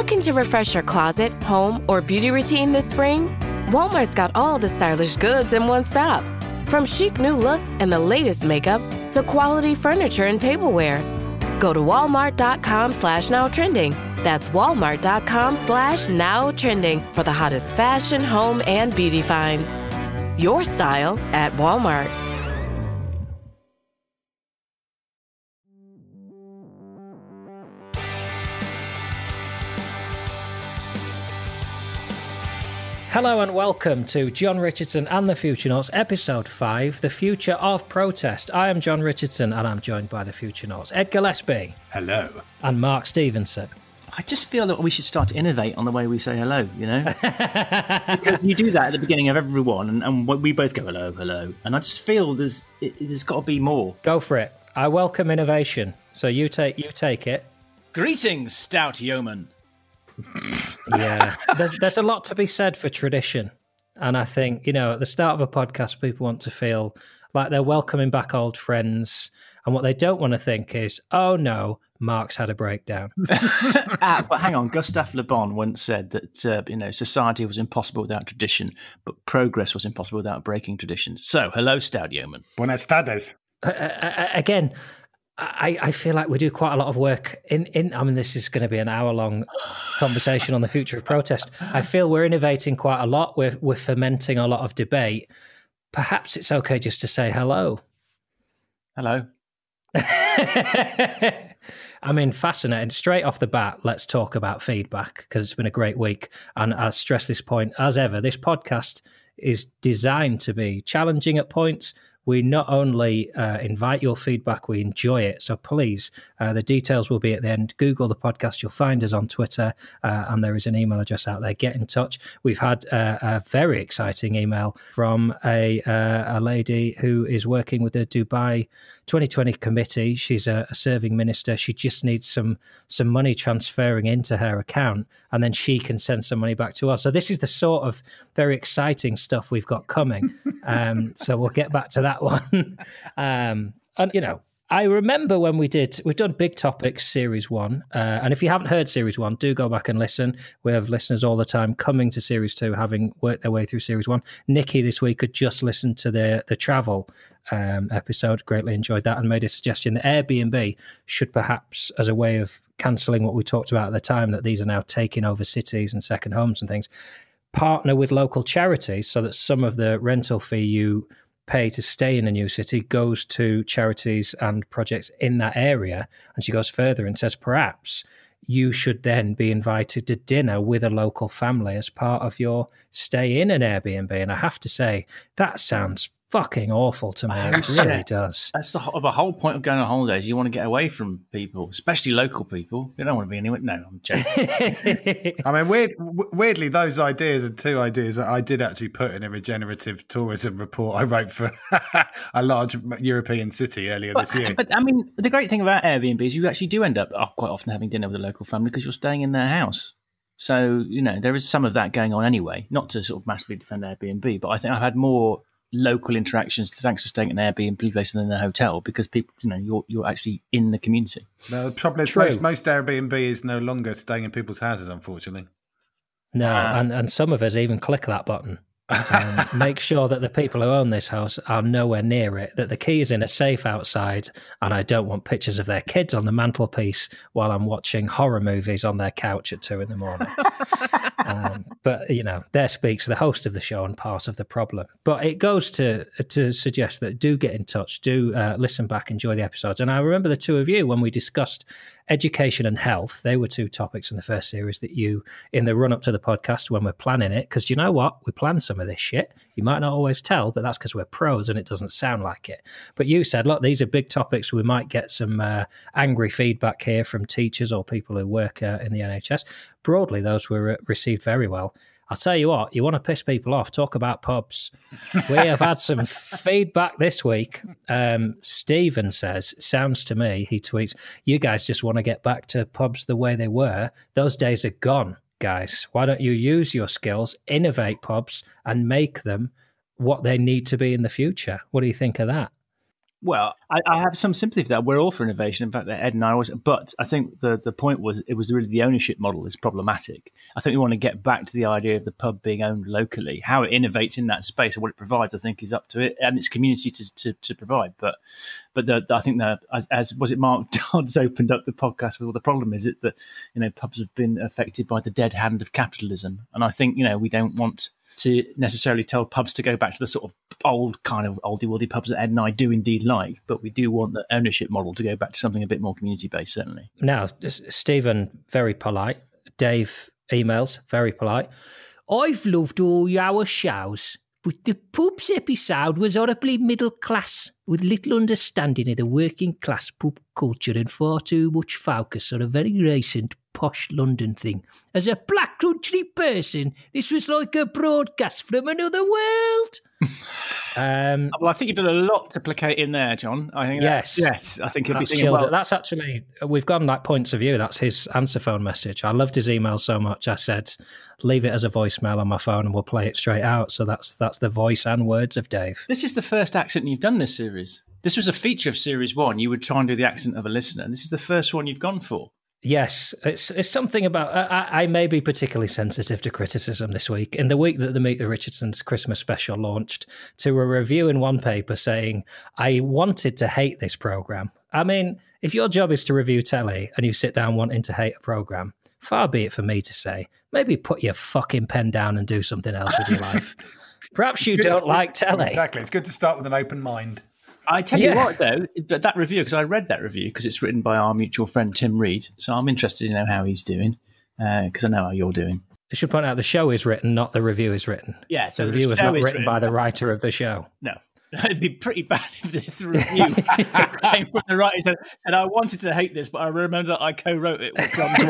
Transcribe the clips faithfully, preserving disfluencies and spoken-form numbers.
Looking to refresh your closet, home, or beauty routine this spring? Walmart's got all the stylish goods in one stop. From chic new looks and the latest makeup to quality furniture and tableware. Go to walmart.com slash now trending. That's walmart.com slash now trending for the hottest fashion, home, and beauty finds. Your style at Walmart. Hello and welcome to John Richardson and the Futurenauts, Episode five, The Future of Protest. I am John Richardson and I'm joined by the Futurenauts, Ed Gillespie. Hello. And Mark Stevenson. I just feel that we should start to innovate on the way we say hello, you know? Because you do that at the beginning of everyone, and, and we both go hello, hello. And I just feel there's it, there's got to be more. Go for it. I welcome innovation. So you take you take it. Greetings, stout yeoman. Yeah, there's there's a lot to be said for tradition. And I think, you know, at the start of a podcast, people want to feel like they're welcoming back old friends. And what they don't want to think is, oh no, Mark's had a breakdown. ah, but hang on, Gustave Le Bon once said that uh, you know society was impossible without tradition, but progress was impossible without breaking traditions. So, hello, stout yeoman. Buenas tardes. Uh, uh, again, I, I feel like we do quite a lot of work in, in I mean, this is going to be an hour-long conversation on the future of protest. I feel we're innovating quite a lot. We're, we're fermenting a lot of debate. Perhaps it's okay just to say hello. Hello. I mean, fascinating. Straight off the bat, let's talk about feedback, because it's been a great week. And I stress this point, as ever, this podcast is designed to be challenging at points. We not only uh, invite your feedback, we enjoy it. So please, uh, the details will be at the end. Google the podcast. You'll find us on Twitter, uh, and there is an email address out there. Get in touch. We've had uh, a very exciting email from a uh, a lady who is working with the Dubai twenty twenty committee. She's a, a serving minister. She just needs some some money transferring into her account, and then she can send some money back to us. So this is the sort of very exciting stuff we've got coming. Um, so we'll get back to that one. um, and, you know, I remember when we did, we've done Big Topics Series one. Uh, and if you haven't heard Series one, do go back and listen. We have listeners all the time coming to Series two, having worked their way through Series one. Nikki this week had just listened to the, the travel um, episode, greatly enjoyed that, and made a suggestion that Airbnb should perhaps, as a way of cancelling what we talked about at the time, that these are now taking over cities and second homes and things, partner with local charities so that some of the rental fee you pay to stay in a new city goes to charities and projects in that area. And she goes further and says, perhaps you should then be invited to dinner with a local family as part of your stay in an Airbnb. And I have to say, that sounds fucking awful to me. It really does. That's the whole, the whole point of going on holidays. You want to get away from people, especially local people. You don't want to be anywhere. No, I'm joking. I mean, weird, weirdly, those ideas are two ideas that I did actually put in a regenerative tourism report I wrote for a large European city earlier but, this year. But I mean, the great thing about Airbnb is you actually do end up quite often having dinner with a local family because you're staying in their house. So, you know, there is some of that going on anyway, not to sort of massively defend Airbnb, but I think I've had more local interactions thanks to staying in an Airbnb place than in a hotel, because people, you know, you're you're actually in the community. No, the problem is most, most Airbnb is no longer staying in people's houses, unfortunately. No, uh, and, and some of us even click that button. Um, make sure that the people who own this house are nowhere near it, that the key is in a safe outside, and I don't want pictures of their kids on the mantelpiece while I'm watching horror movies on their couch at two in the morning. um, but, you know, there speaks the host of the show and part of the problem. But it goes to to suggest that do get in touch, do uh, listen back, enjoy the episodes. And I remember the two of you, when we discussed education and health, they were two topics in the first series that you, in the run-up to the podcast when we're planning it, because you know what? We plan some of this shit. You might not always tell, but that's because we're pros and it doesn't sound like it. But you said, look, these are big topics. We might get some uh, angry feedback here from teachers or people who work uh, in the N H S. Broadly, those were uh, received very well. I'll tell you what, you want to piss people off, talk about pubs. We have had some feedback this week. Um, Stephen says, sounds to me, he tweets, you guys just want to get back to pubs the way they were. Those days are gone, guys. Why don't you use your skills, innovate pubs, and make them what they need to be in the future? What do you think of that? Well, I, I have some sympathy for that. We're all for innovation. In fact, Ed and I always. But I think the, the point was it was really the ownership model is problematic. I think we want to get back to the idea of the pub being owned locally. How it innovates in that space or what it provides, I think, is up to it and its community to to, to provide. But but the, the, I think that as, as was it Mark Dodds opened up the podcast with, well, the problem is it that you know pubs have been affected by the dead hand of capitalism, and I think you know we don't want to necessarily tell pubs to go back to the sort of old kind of oldie-worldy pubs that Ed and I do indeed like, but we do want the ownership model to go back to something a bit more community-based, certainly. Now, Stephen, very polite. Dave, emails, very polite. I've loved all your shows, but the pubs episode was horribly middle class, with little understanding of the working class pub culture and far too much focus on a very recent posh London thing. As a black country person, this was like a broadcast from another world. um, well, I think you've done a lot to placate in there, John. I think yes, that, yes. I think he'll that's be thinking, well, that's actually we've gone like points of view. That's his answer phone message. I loved his email so much. I said, leave it as a voicemail on my phone, and we'll play it straight out. So that's that's the voice and words of Dave. This is the first accent you've done this series. This was a feature of series one. You would try and do the accent of a listener. This is the first one you've gone for. Yes, it's it's something about. I, I may be particularly sensitive to criticism this week. In the week that the Meet the Richardsons Christmas special launched, to a review in one paper saying, I wanted to hate this programme. I mean, if your job is to review telly and you sit down wanting to hate a programme, far be it for me to say, maybe put your fucking pen down and do something else with your life. Perhaps you don't like telly. Exactly. It's good to start with an open mind. I tell yeah. you what, though, that, that review, because I read that review because it's written by our mutual friend Tim Reed, so I'm interested to know how he's doing, because uh, I know how you're doing. I should point out the show is written, not the review is written. Yeah, so the review the is not is written, written by the writer of the show. No. It'd be pretty bad if this review came from the writer and said, I wanted to hate this, but I remember that I co-wrote it with John's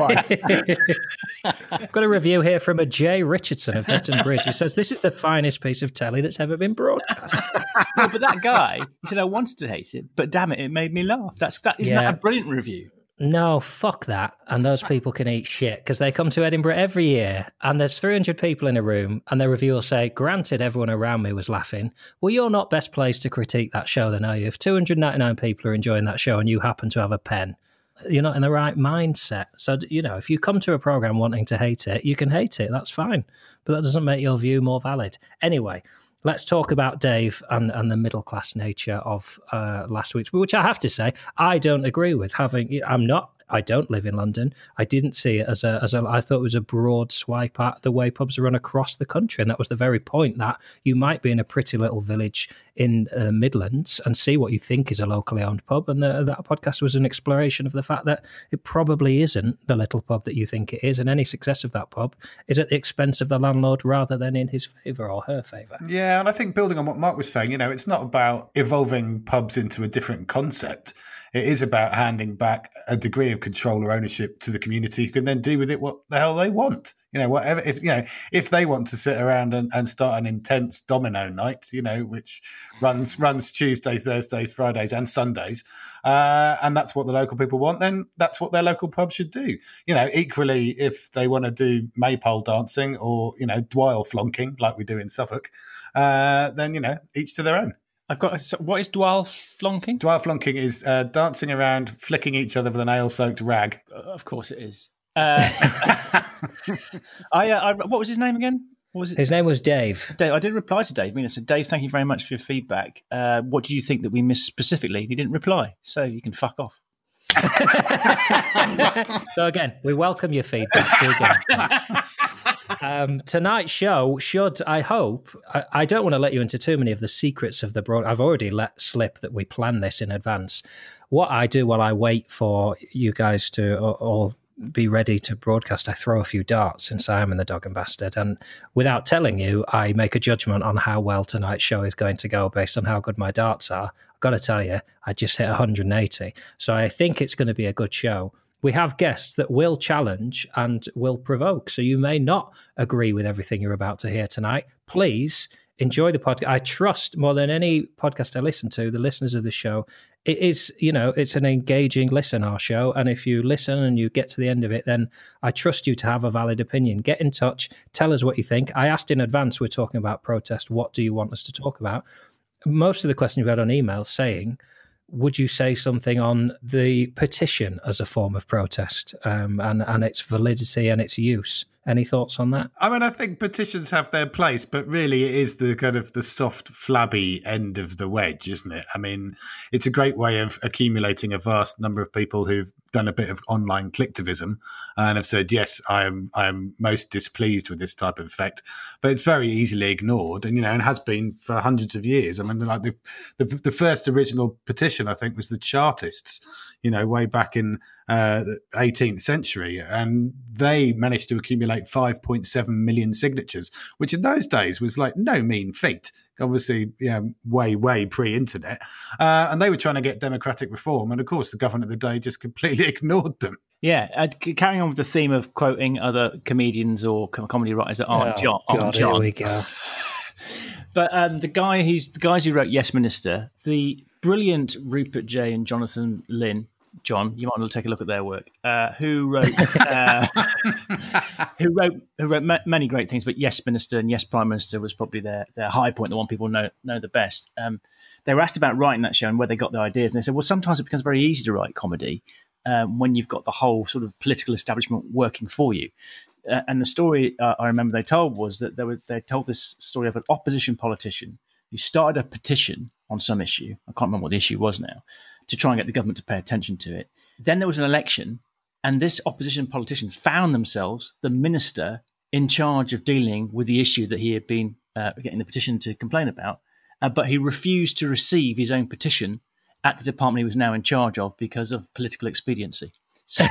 wife. I've got a review here from a Jay Richardson of Hepton Bridge who says, this is the finest piece of telly that's ever been broadcast. No, but that guy, he said, I wanted to hate it, but damn it, it made me laugh. That's that, Isn't yeah. that a brilliant review? No, fuck that. And those people can eat shit because they come to Edinburgh every year and there's three hundred people in a room and the reviewer will say, granted, everyone around me was laughing. Well, you're not best placed to critique that show then, are you? If two hundred ninety-nine people are enjoying that show and you happen to have a pen, you're not in the right mindset. So, you know, if you come to a programme wanting to hate it, you can hate it. That's fine. But that doesn't make your view more valid. Anyway, let's talk about Dave and, and the middle-class nature of uh, last week's, which I have to say, I don't agree with. Having, I'm not, I don't live in London. I didn't see it as a, as a, I thought it was a broad swipe at the way pubs are run across the country. And that was the very point, that you might be in a pretty little village in the uh, Midlands and see what you think is a locally owned pub. And the, that podcast was an exploration of the fact that it probably isn't the little pub that you think it is. And any success of that pub is at the expense of the landlord rather than in his favour or her favour. Yeah, and I think building on what Mark was saying, you know, it's not about evolving pubs into a different concept. It is about handing back a degree of control or ownership to the community who can then do with it what the hell they want. You know, whatever, if, you know, if they want to sit around and, and start an intense domino night, you know, which runs runs Tuesdays, Thursdays, Fridays and Sundays, uh, and that's what the local people want, then that's what their local pub should do. You know, equally, if they want to do maypole dancing or, you know, Dwyle flonking like we do in Suffolk, uh, then, you know, each to their own. I've got a, what is Dwyle flonking? Dwyle flonking is uh, dancing around, flicking each other with an ale-soaked rag. Uh, of course it is. Uh, I, uh, I, what was his name again? What was it? His name was Dave. Dave. I did reply to Dave. I mean, I said, Dave, thank you very much for your feedback. Uh, what do you think that we missed specifically? He didn't reply, so you can fuck off. So again, we welcome your feedback. Um, tonight's show should, I hope, I, I don't want to let you into too many of the secrets of the broad. I've already let slip that we plan this in advance. What I do while I wait for you guys to all be ready to broadcast, I throw a few darts in Simon the Dog and Bastard, and without telling you, I make a judgment on how well tonight's show is going to go based on how good my darts are. I've got to tell you, I just hit one hundred eighty, so I think it's going to be a good show. We have guests that will challenge and will provoke, so you may not agree with everything you're about to hear tonight. Please enjoy the podcast. I trust more than any podcast I listen to, the listeners of the show, it is, you know, it's an engaging listen, our show. And if you listen and you get to the end of it, then I trust you to have a valid opinion. Get in touch. Tell us what you think. I asked in advance, we're talking about protest. What do you want us to talk about? Most of the questions we've had on email saying, would you say something on the petition as a form of protest um, and, and its validity and its use? Any thoughts on that? I mean, I think petitions have their place, but really it is the kind of the soft, flabby end of the wedge, isn't it? I mean, it's a great way of accumulating a vast number of people who've done a bit of online clicktivism and have said, yes, I am I am most displeased with this type of effect. But it's very easily ignored and, you know, and has been for hundreds of years. I mean, like the, the, the first original petition, I think, was the Chartists, you know, way back in uh, the eighteenth century. And they managed to accumulate five point seven million signatures, which in those days was like no mean feat. Obviously, you know, way, way pre-internet. Uh, and they were trying to get democratic reform. And of course, the government of the day just completely ignored them. Yeah, uh, carrying on with the theme of quoting other comedians or com- comedy writers that aren't oh, John. God, aren't John. Here we go. But um, the guy, he's the guys who wrote Yes Minister, the brilliant Rupert J and Jonathan Lynn, John, you might want to take a look at their work. Uh, who wrote, uh, who wrote, who wrote ma- many great things, but Yes Minister and Yes Prime Minister was probably their their high point, the one people know know the best. Um, they were asked about writing that show and where they got their ideas, and they said, well, sometimes it becomes very easy to write comedy um, when you've got the whole sort of political establishment working for you. Uh, and the story uh, I remember they told was that they were they told this story of an opposition politician who started a petition on some issue. I can't remember what the issue was now, to try and get the government to pay attention to it. Then there was an election, and this opposition politician found themselves the minister in charge of dealing with the issue that he had been uh, getting the petition to complain about, uh, but he refused to receive his own petition at the department he was now in charge of because of political expediency. So-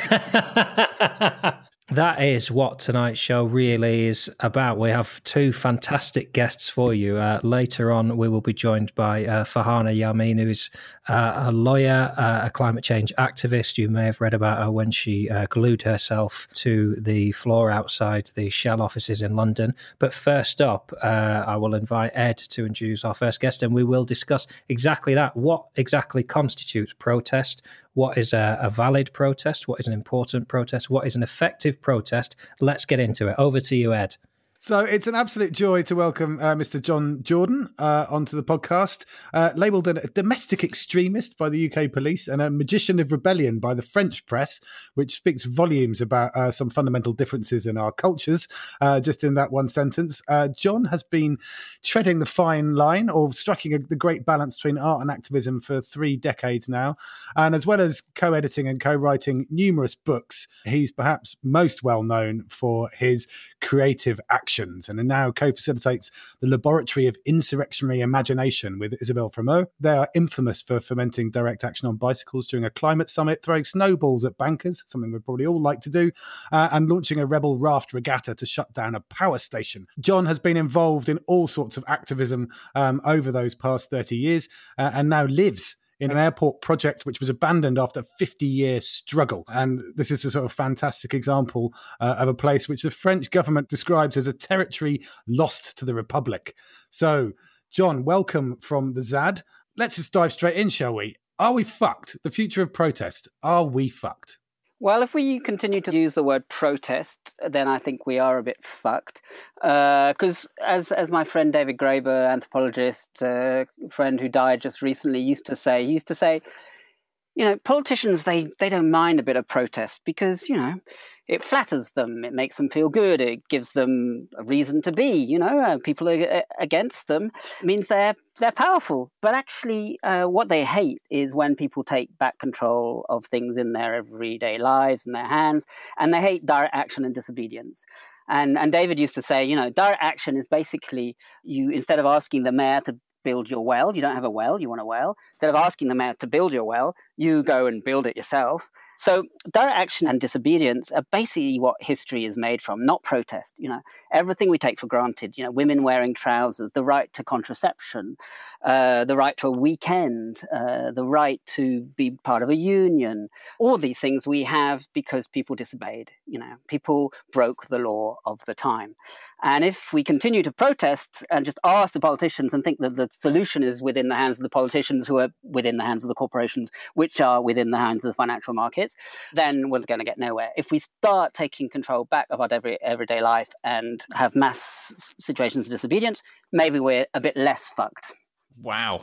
That is what tonight's show really is about. We have two fantastic guests for you. Uh, later on, we will be joined by uh, Farhana Yamin, who's uh, a lawyer, uh, a climate change activist. You may have read about her when she uh, glued herself to the floor outside the Shell offices in London. But first up, uh, I will invite Ed to introduce our first guest, and we will discuss exactly that. What exactly constitutes protest? What is a, a valid protest? What is an important protest? What is an effective protest? Let's get into it. Over to you, Ed. So it's an absolute joy to welcome uh, Mister John Jordan uh, onto the podcast, uh, labelled a domestic extremist by the U K police and a magician of rebellion by the French press, which speaks volumes about uh, some fundamental differences in our cultures, uh, just in that one sentence. Uh, John has been treading the fine line or striking a, the great balance between art and activism for three decades now. And as well as co-editing and co-writing numerous books, he's perhaps most well known for his creative action. And now co-facilitates the Laboratory of Insurrectionary Imagination with Isabelle Fremeau. They are infamous for fomenting direct action on bicycles during a climate summit, throwing snowballs at bankers, something we'd probably all like to do, uh, and launching a rebel raft regatta to shut down a power station. John has been involved in all sorts of activism um, over those past thirty years uh, and now lives in an airport project which was abandoned after a fifty-year struggle. And this is a sort of fantastic example uh, of a place which the French government describes as a territory lost to the Republic. So, John, welcome from the Z A D. Let's just dive straight in, shall we? Are we fucked? The future of protest. Are we fucked? Well, if we continue to use the word protest, then I think we are a bit fucked. Because uh, as as my friend David Graeber, anthropologist, uh, friend who died just recently, used to say, he used to say, you know, politicians, they, they don't mind a bit of protest because, you know, it flatters them. It makes them feel good. It gives them a reason to be, you know, uh, people are against them. It means they're, they're powerful. But actually, uh, what they hate is when people take back control of things in their everyday lives and their hands, and they hate direct action and disobedience. And, and David used to say, you know, direct action is basically you, instead of asking the mayor to build your well, you don't have a well, you want a well. Instead of asking the mayor to build your well, you go and build it yourself. So direct action and disobedience are basically what history is made from, not protest. You know, everything we take for granted, you know, women wearing trousers, the right to contraception, uh, the right to a weekend, uh, the right to be part of a union. All these things we have because people disobeyed, you know, people broke the law of the time. And if we continue to protest and just ask the politicians and think that the solution is within the hands of the politicians who are within the hands of the corporations, which are within the hands of the financial markets, then we're going to get nowhere. If we start taking control back of our every, everyday life and have mass situations of disobedience, maybe we're a bit less fucked. Wow.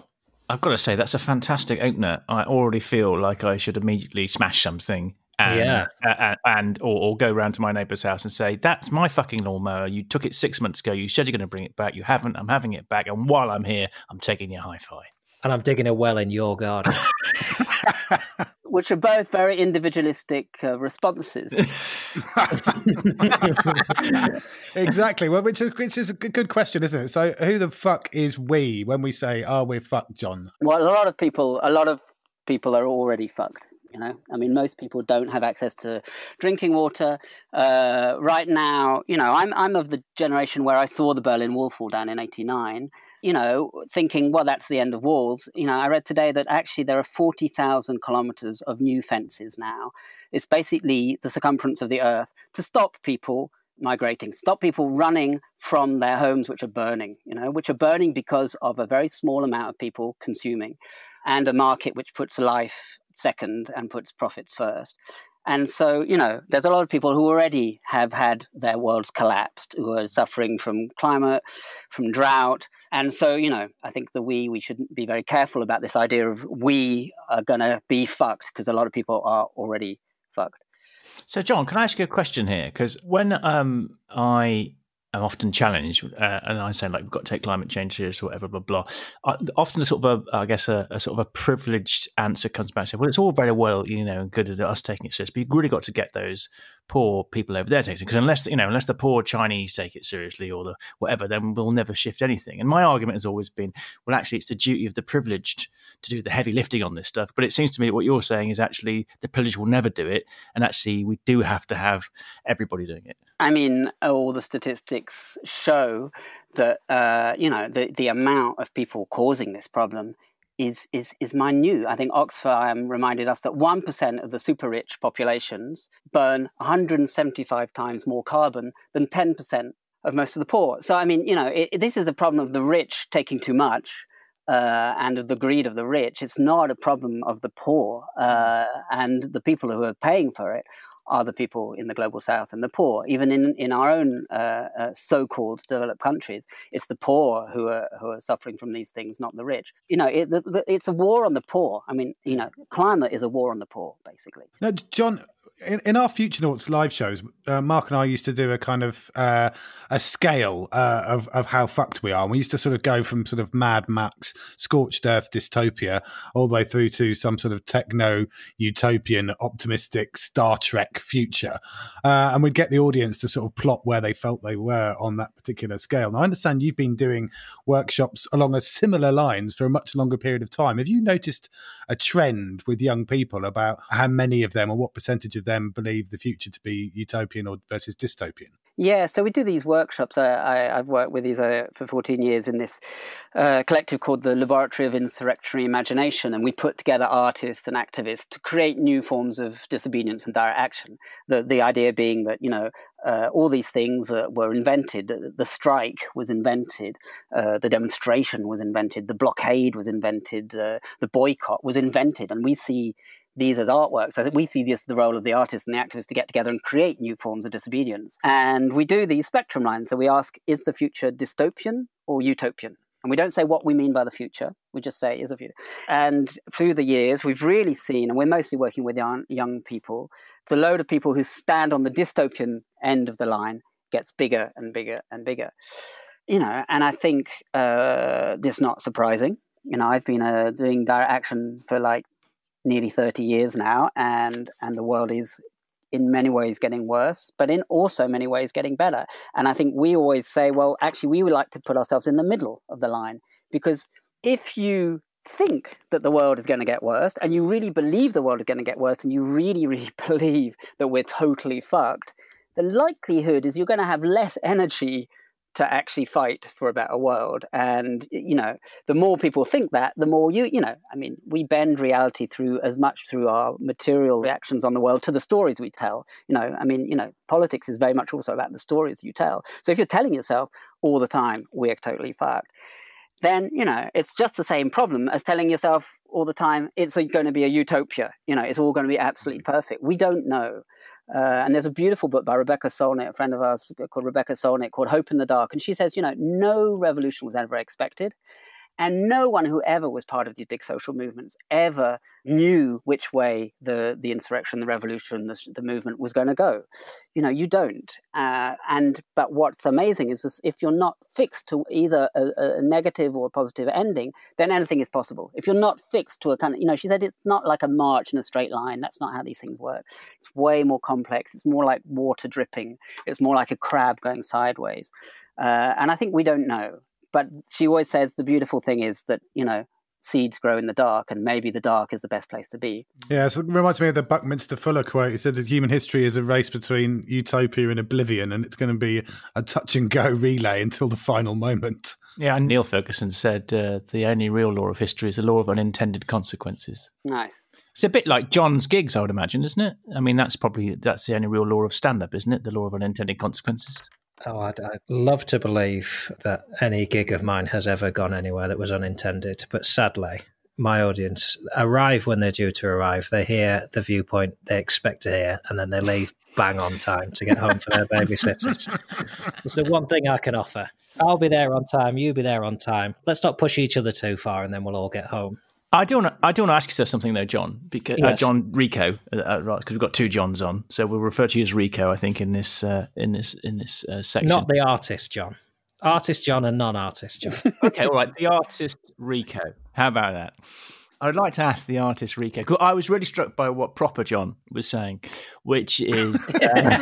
I've got to say, that's a fantastic opener. I already feel like I should immediately smash something and, yeah. uh, and or, or go round to my neighbour's house and say, that's my fucking lawnmower. You took it six months ago. You said you're going to bring it back. You haven't. I'm having it back. And while I'm here, I'm taking your hi-fi. And I'm digging a well in your garden. Which are both very individualistic uh, responses. Exactly. Well, which is, which is a good question, isn't it? So who the fuck is we when we say, oh, we're fucked, John? Well, a lot of people, a lot of people are already fucked. You know, I mean, most people don't have access to drinking water. Uh, right now, you know, I'm I'm of the generation where I saw the Berlin Wall fall down in eighty-nine. You know, thinking, well, that's the end of walls. You know, I read today that actually there are forty thousand kilometers of new fences now. It's basically the circumference of the earth to stop people migrating, stop people running from their homes, which are burning, you know, which are burning because of a very small amount of people consuming and a market which puts life second and puts profits first. And so, you know, there's a lot of people who already have had their worlds collapsed, who are suffering from climate, from drought. And so, you know, I think the we, we should be very careful about this idea of we are going to be fucked, because a lot of people are already fucked. So, John, can I ask you a question here? Because when um, I am often challenged, uh, and I say, like, we've got to take climate change serious or whatever, blah, blah, I, often a sort of, a, I guess, a, a sort of a privileged answer comes back and says, well, it's all very well, you know, good at us taking it serious, but you've really got to get those poor people over there taking it. Because unless, you know, unless the poor Chinese take it seriously or the whatever, then we'll never shift anything. And my argument has always been, well, actually, it's the duty of the privileged to do the heavy lifting on this stuff. But it seems to me that what you're saying is actually the privileged will never do it. And actually, we do have to have everybody doing it. I mean, all the statistics show that, uh, you know, the, the amount of people causing this problem is is is minute. I think Oxfam reminded us that one percent of the super-rich populations burn one hundred seventy-five times more carbon than ten percent of most of the poor. So, I mean, you know, it, it, this is a problem of the rich taking too much uh, and of the greed of the rich. It's not a problem of the poor. Uh, and the people who are paying for it are the people in the global south and the poor. Even in, in our own uh, uh, so-called developed countries, it's the poor who are who are suffering from these things, not the rich. You know, it, the, the, it's a war on the poor. I mean, you know, climate is a war on the poor, basically. Now, John, in, in our Future Noughts live shows, uh, Mark and I used to do a kind of uh, a scale uh, of, of how fucked we are. And we used to sort of go from sort of Mad Max, scorched earth dystopia, all the way through to some sort of techno-utopian, optimistic Star Trek future. Uh, and we'd get the audience to sort of plot where they felt they were on that particular scale. Now, I understand you've been doing workshops along a similar lines for a much longer period of time. Have you noticed a trend with young people about how many of them or what percentage of them believe the future to be utopian or versus dystopian? Yeah, so we do these workshops. I, I, I've worked with these uh, for fourteen years in this uh, collective called the Laboratory of Insurrectionary Imagination, and we put together artists and activists to create new forms of disobedience and direct action. The the idea being that, you know, uh, all these things uh, were invented. The strike was invented, uh, the demonstration was invented, the blockade was invented, uh, the boycott was invented, and we see these as artworks. I think we see this as the role of the artist and the activist to get together and create new forms of disobedience. And we do these spectrum lines. So we ask, is the future dystopian or utopian? And we don't say what we mean by the future. We just say, is the future? And through the years, we've really seen, and we're mostly working with young, young people, the load of people who stand on the dystopian end of the line gets bigger and bigger and bigger. You know, and I think uh, this is not surprising. You know, I've been uh, doing direct action for like nearly thirty years now, and and the world is in many ways getting worse, but in also many ways getting better. And I think we always say, well, actually, we would like to put ourselves in the middle of the line, because if you think that the world is going to get worse, and you really believe the world is going to get worse, and you really, really believe that we're totally fucked, the likelihood is you're going to have less energy to actually fight for a better world. And, you know, the more people think that, the more you, you know, I mean, we bend reality through as much through our material reactions on the world to the stories we tell. You know, I mean, you know, politics is very much also about the stories you tell. So if you're telling yourself all the time, we're totally fucked, then, you know, it's just the same problem as telling yourself all the time, it's going to be a utopia. You know, it's all going to be absolutely perfect. We don't know. Uh, and there's a beautiful book by Rebecca Solnit, a friend of ours called Rebecca Solnit, called Hope in the Dark. And she says, you know, no revolution was ever expected. And no one who ever was part of these big social movements ever knew which way the, the insurrection, the revolution, the, the movement was going to go. You know, you don't. Uh, and but what's amazing is this, if you're not fixed to either a, a negative or a positive ending, then anything is possible. If you're not fixed to a kind of, you know, she said it's not like a march in a straight line. That's not how these things work. It's way more complex. It's more like water dripping. It's more like a crab going sideways. Uh, and I think we don't know. But she always says the beautiful thing is that, you know, seeds grow in the dark, and maybe the dark is the best place to be. Yeah, so it reminds me of the Buckminster Fuller quote. He said that human history is a race between utopia and oblivion, and it's going to be a touch and go relay until the final moment. Yeah, and Neil Ferguson said uh, the only real law of history is the law of unintended consequences. Nice. It's a bit like John's gigs, I would imagine, isn't it? I mean, that's probably that's the only real law of stand-up, isn't it? The law of unintended consequences. Oh, I'd, I'd love to believe that any gig of mine has ever gone anywhere that was unintended. But sadly, my audience arrive when they're due to arrive. They hear the viewpoint they expect to hear, and then they leave bang on time to get home for their babysitters. It's the one thing I can offer. I'll be there on time. You be there on time. Let's not push each other too far, and then we'll all get home. I do want to. I do want to ask yourself something though, John. Because Yes. uh, John Rico, uh, uh, right? Because we've got two Johns on, so we'll refer to you as Rico. I think in this uh, in this in this uh, section. Not the artist, John. Artist John and non-artist John. Okay, all right. The artist Rico. How about that? I'd like to ask the artist Rico. 'Cause I was really struck by what Proper John was saying, which is um,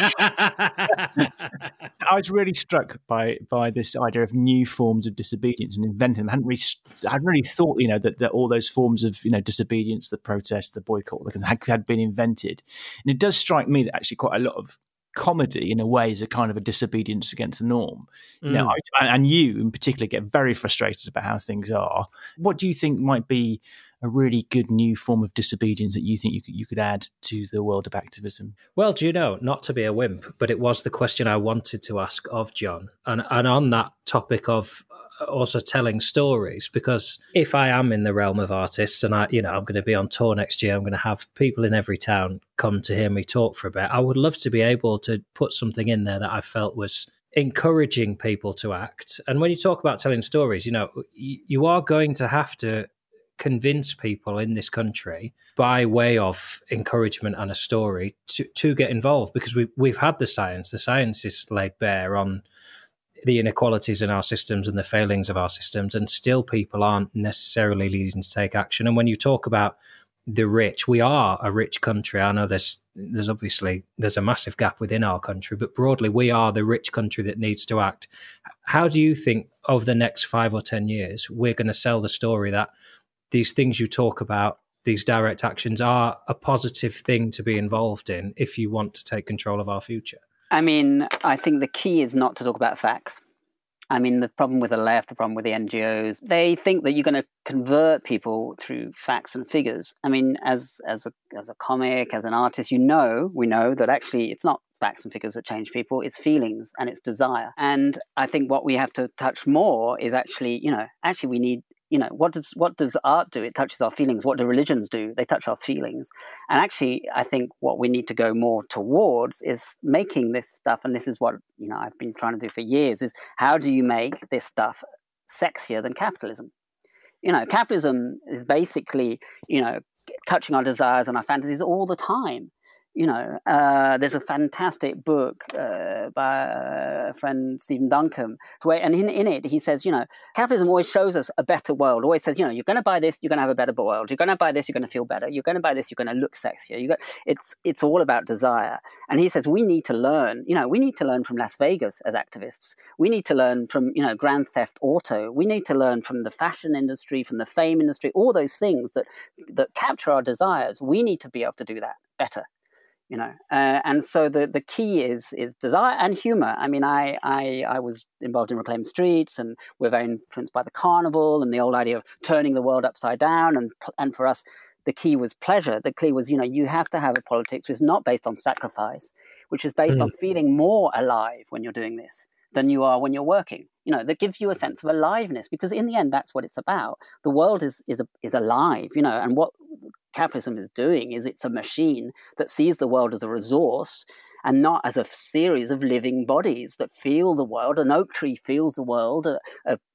I was really struck by by this idea of new forms of disobedience and inventing them. I hadn't really, I hadn't really thought, you know, that, that all those forms of, you know, disobedience, the protest, the boycott, had, had been invented. And it does strike me that actually quite a lot of comedy, in a way, is a kind of a disobedience against the norm. Mm. You know, I, and you in particular get very frustrated about how things are. What do you think might be a really good new form of disobedience that you think you could, you could add to the world of activism? Well, do you know, not to be a wimp, but it was the question I wanted to ask of John. And, and on that topic of also telling stories, because if I am in the realm of artists and I, you know, I'm going to be on tour next year, I'm going to have people in every town come to hear me talk for a bit. I would love to be able to put something in there that I felt was encouraging people to act. And when you talk about telling stories, you know, you are going to have to convince people in this country by way of encouragement and a story to, to get involved, because we, we've had the science. The science is laid bare on the inequalities in our systems and the failings of our systems, and still people aren't necessarily leading to take action. And when you talk about the rich, we are a rich country. I know there's there's obviously there's a massive gap within our country, but broadly we are the rich country that needs to act. How do you think over the next five or ten years we're going to sell the story that these things you talk about, these direct actions, are a positive thing to be involved in if you want to take control of our future? I mean, I think the key is not to talk about facts. I mean, the problem with the left, the problem with the N G Os, they think that you're going to convert people through facts and figures. I mean, as as a as a comic, as an artist, you know, we know that actually it's not facts and figures that change people, it's feelings and it's desire. And I think what we have to touch more is actually, you know, actually we need, you know, what does what does art do? It touches our feelings. What do religions do? They touch our feelings. And actually, I think what we need to go more towards is making this stuff, and this is what, you know, I've been trying to do for years, is how do you make this stuff sexier than capitalism? You know, capitalism is basically, you know, touching our desires and our fantasies all the time. You know, uh, there's a fantastic book uh, by a friend, Stephen Duncombe, where, and in, in it he says, you know, capitalism always shows us a better world, always says, you know, you're going to buy this, you're going to have a better world. You're going to buy this, you're going to feel better. You're going to buy this, you're going to look sexier. You got, it's it's all about desire. And he says we need to learn, you know, we need to learn from Las Vegas as activists. We need to learn from, you know, Grand Theft Auto. We need to learn from the fashion industry, from the fame industry, all those things that that capture our desires. We need to be able to do that better. You know, uh, and so the, the key is is desire and humor. I mean, I, I I was involved in Reclaim Streets, and we're very influenced by the carnival and the old idea of turning the world upside down. And and for us, the key was pleasure. The key was, you know, you have to have a politics which is not based on sacrifice, which is based mm. on feeling more alive when you're doing this than you are when you're working. You know, that gives you a sense of aliveness, because in the end, that's what it's about. The world is is is alive, you know, and what capitalism is doing is it's a machine that sees the world as a resource and not as a series of living bodies that feel the world. An oak tree feels the world, a, a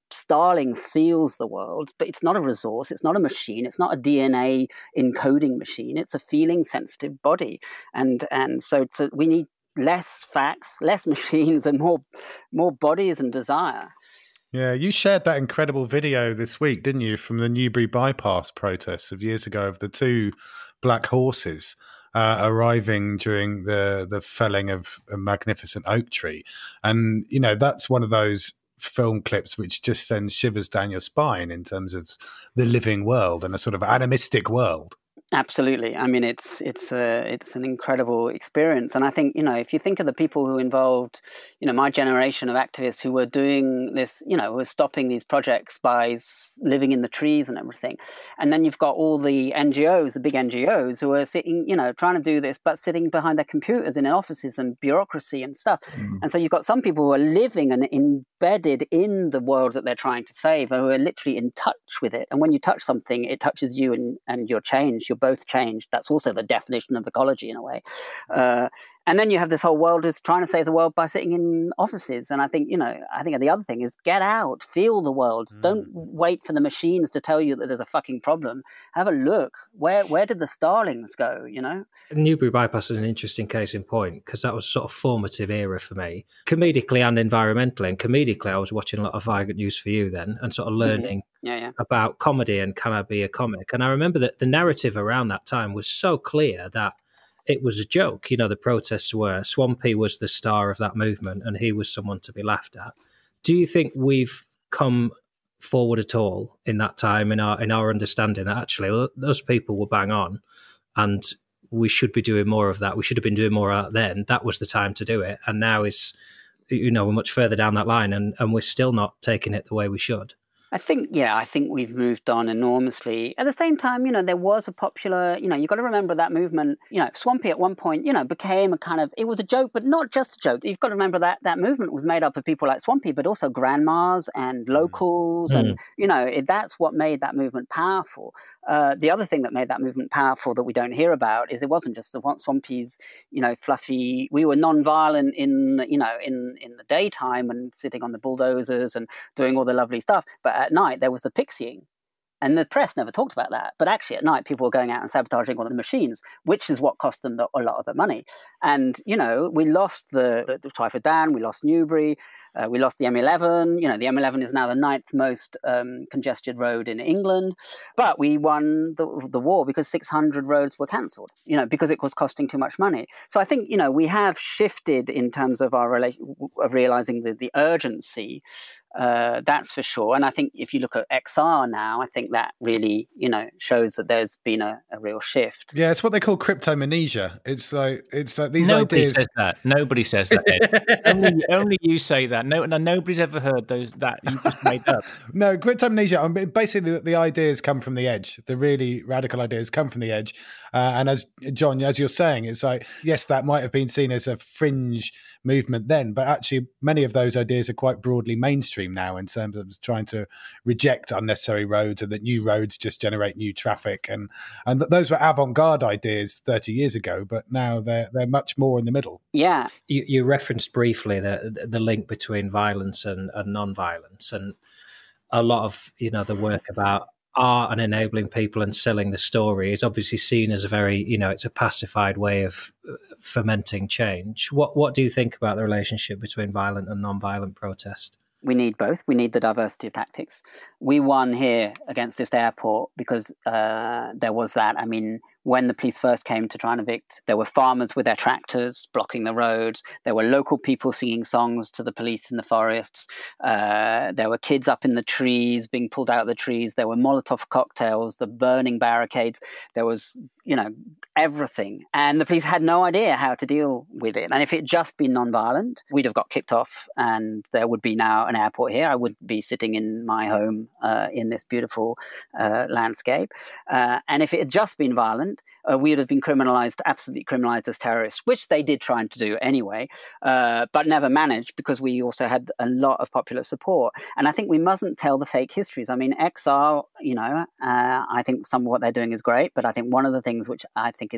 Starling feels the world, but it's not a resource, it's not a machine, it's not a D N A encoding machine, it's a feeling sensitive body. And and so to, we need less facts, less machines, and more more bodies and desire. Yeah, you shared that incredible video this week, didn't you, from the Newbury bypass protests of years ago of the two black horses uh, arriving during the, the felling of a magnificent oak tree. And, you know, that's one of those film clips which just sends shivers down your spine in terms of the living world and a sort of animistic world. Absolutely. I mean, it's it's a, it's an incredible experience. And I think, you know, if you think of the people who involved, you know, my generation of activists who were doing this, you know, who were stopping these projects by living in the trees and everything. And then you've got all the N G Os, the big N G Os who are sitting, you know, trying to do this, but sitting behind their computers in their offices and bureaucracy and stuff. Mm. And so you've got some people who are living and embedded in the world that they're trying to save, who are literally in touch with it. And when you touch something, it touches you and, and you're changed. You're both changed. That's also the definition of ecology in a way. Uh, and then you have this whole world is trying to save the world by sitting in offices. And I think, you know, I think the other thing is get out, feel the world. Mm. Don't wait for the machines to tell you that there's a fucking problem. Have a look. Where where did the starlings go, you know? Newbury bypass is an interesting case in point because that was sort of formative era for me, comedically and environmentally. And comedically, I was watching a lot of Violent News for You then and sort of learning mm-hmm. yeah, yeah. about comedy and can I be a comic? And I remember that the narrative around that time was so clear that it was a joke. You know, the protests were, Swampy was the star of that movement and he was someone to be laughed at. Do you think we've come forward at all in that time in our in our understanding that actually well, those people were bang on and we should be doing more of that? We should have been doing more of that then. That was the time to do it. And now is, you know, we're much further down that line and, and we're still not taking it the way we should. I think, yeah, I think we've moved on enormously. At the same time, you know, there was a popular, you know, you've got to remember that movement, you know, Swampy at one point, you know, became a kind of, it was a joke, but not just a joke. You've got to remember that that movement was made up of people like Swampy, but also grandmas and locals. Mm. And, you know, it, that's what made that movement powerful. Uh, the other thing that made that movement powerful that we don't hear about is it wasn't just the Swampy's, you know, fluffy, we were non-violent in, you know, in, in the daytime and sitting on the bulldozers and doing all the lovely stuff. But at night, there was the pixieing. And the press never talked about that. But actually, at night, people were going out and sabotaging all the machines, which is what cost them the, a lot of the money. And, you know, we lost the, the, the Twyford Dan, we lost Newbury, uh, we lost the M eleven. You know, the M eleven is now the ninth most um, congested road in England. But we won the, the war because six hundred roads were cancelled, you know, because it was costing too much money. So I think, you know, we have shifted in terms of our relation, of realizing the, the urgency. Uh, that's for sure. And I think if you look at X R now, I think that really, you know, shows that there's been a, a real shift. Yeah, it's what they call cryptomnesia. It's like it's like these Nobody ideas. says that. Nobody says that. Ed. only, only you say that. No, no, nobody's ever heard those that you just made up. No, cryptomnesia. I mean, basically, the, the ideas come from the edge. The really radical ideas come from the edge. Uh, and as John, as you're saying, it's like yes, that might have been seen as a fringe movement then, but actually many of those ideas are quite broadly mainstream now in terms of trying to reject unnecessary roads and that new roads just generate new traffic, and and th- those were avant-garde ideas thirty years ago, but now they're they're much more in the middle. Yeah, you, you referenced briefly the the link between violence and, and non-violence, and a lot of you know the work about art and enabling people and selling the story is obviously seen as a very, you know, it's a pacified way of fomenting change. What what do you think about the relationship between violent and non-violent protest? We need both. We need the diversity of tactics. We won here against this airport because uh, there was that. I mean, when the police first came to try and evict, there were farmers with their tractors blocking the roads. There were local people singing songs to the police in the forests. Uh, there were kids up in the trees being pulled out of the trees. There were Molotov cocktails, the burning barricades. There was, you know, everything. And the police had no idea how to deal with it. And if it had just been non-violent, we'd have got kicked off and there would be now an airport here. I would be sitting in my home uh, in this beautiful uh, landscape. Uh, and if it had just been violent, Uh, we would have been criminalized, absolutely criminalized as terrorists, which they did try to do anyway, uh, but never managed because we also had a lot of popular support. And I think we mustn't tell the fake histories. I mean, X R, you know, uh, I think some of what they're doing is great, but I think one of the things which I think is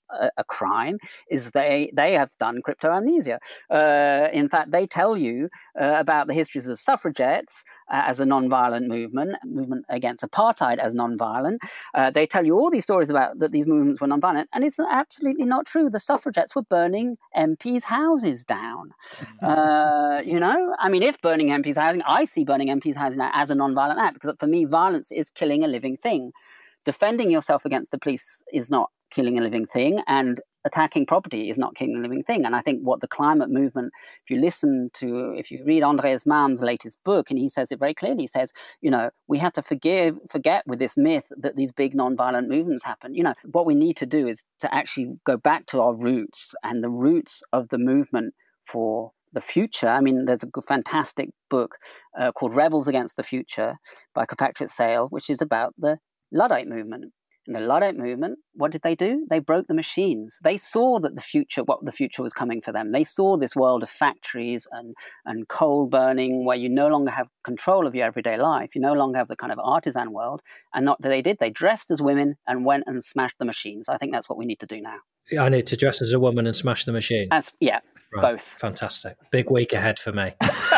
a, a crime is they they have done crypto amnesia. Uh, in fact, they tell you uh, about the histories of the suffragettes uh, as a non-violent movement, movement against apartheid as non-violent. Uh, they tell you all these stories about that these movements were non-violent, and it's absolutely not true. The suffragettes were burning M Ps' houses down. Uh, you know, I mean, if burning M Ps' housing, I see burning M Ps' housing as a non-violent act, because for me, violence is killing a living thing. Defending yourself against the police is not killing a living thing, and attacking property is not killing a living thing. And I think what the climate movement, if you listen to, if you read Andreas Malm's latest book, and he says it very clearly, he says, you know, we have to forgive, forget with this myth that these big non-violent movements happen. You know, what we need to do is to actually go back to our roots, and the roots of the movement for the future. I mean, there's a fantastic book uh, called Rebels Against the Future by Kirkpatrick Sale, which is about the Luddite movement. And the Luddite movement, what did they do? They broke the machines. They saw that the future, what the future was coming for them. They saw this world of factories and, and coal burning, where you no longer have control of your everyday life. You no longer have the kind of artisan world. And not that they did. They dressed as women and went and smashed the machines. I think that's what we need to do now. I need to dress as a woman and smash the machine. As, yeah, right. Both. Fantastic. Big week ahead for me.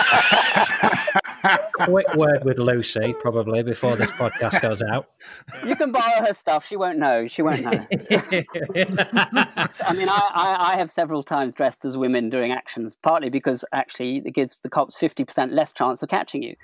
Quick word with Lucy, probably, before this podcast goes out. You can borrow her stuff. She won't know. She won't know. I mean, I, I, I have several times dressed as women doing actions, partly because actually it gives the cops fifty percent less chance of catching you.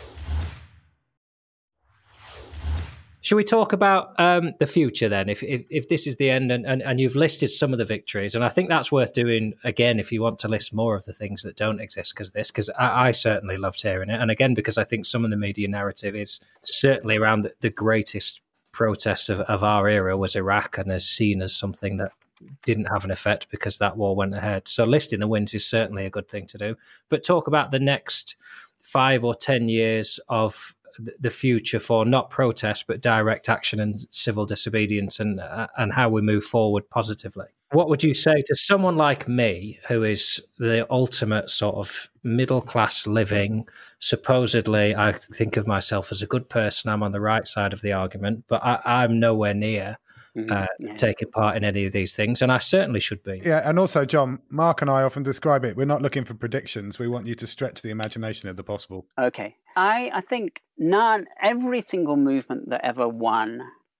Should we talk about um, the future then? If, if if this is the end, and, and, and you've listed some of the victories, and I think that's worth doing again if you want to list more of the things that don't exist, because this, because I, I certainly loved hearing it, and again because I think some of the media narrative is certainly around the, the greatest protest of, of our era was Iraq, and is seen as something that didn't have an effect because that war went ahead. So listing the wins is certainly a good thing to do, but talk about the next five or ten years of the future for not protest but direct action and civil disobedience, and uh, and how we move forward positively. What would you say to someone like me, who is the ultimate sort of middle class living? Supposedly, I think of myself as a good person. I'm on the right side of the argument, but I, I'm nowhere near uh, yeah. taking part in any of these things, and I certainly should be. Yeah, and also, John, Mark and I often describe it. We're not looking for predictions. We want you to stretch the imagination of the possible. Okay, I I think none, every single movement that ever won,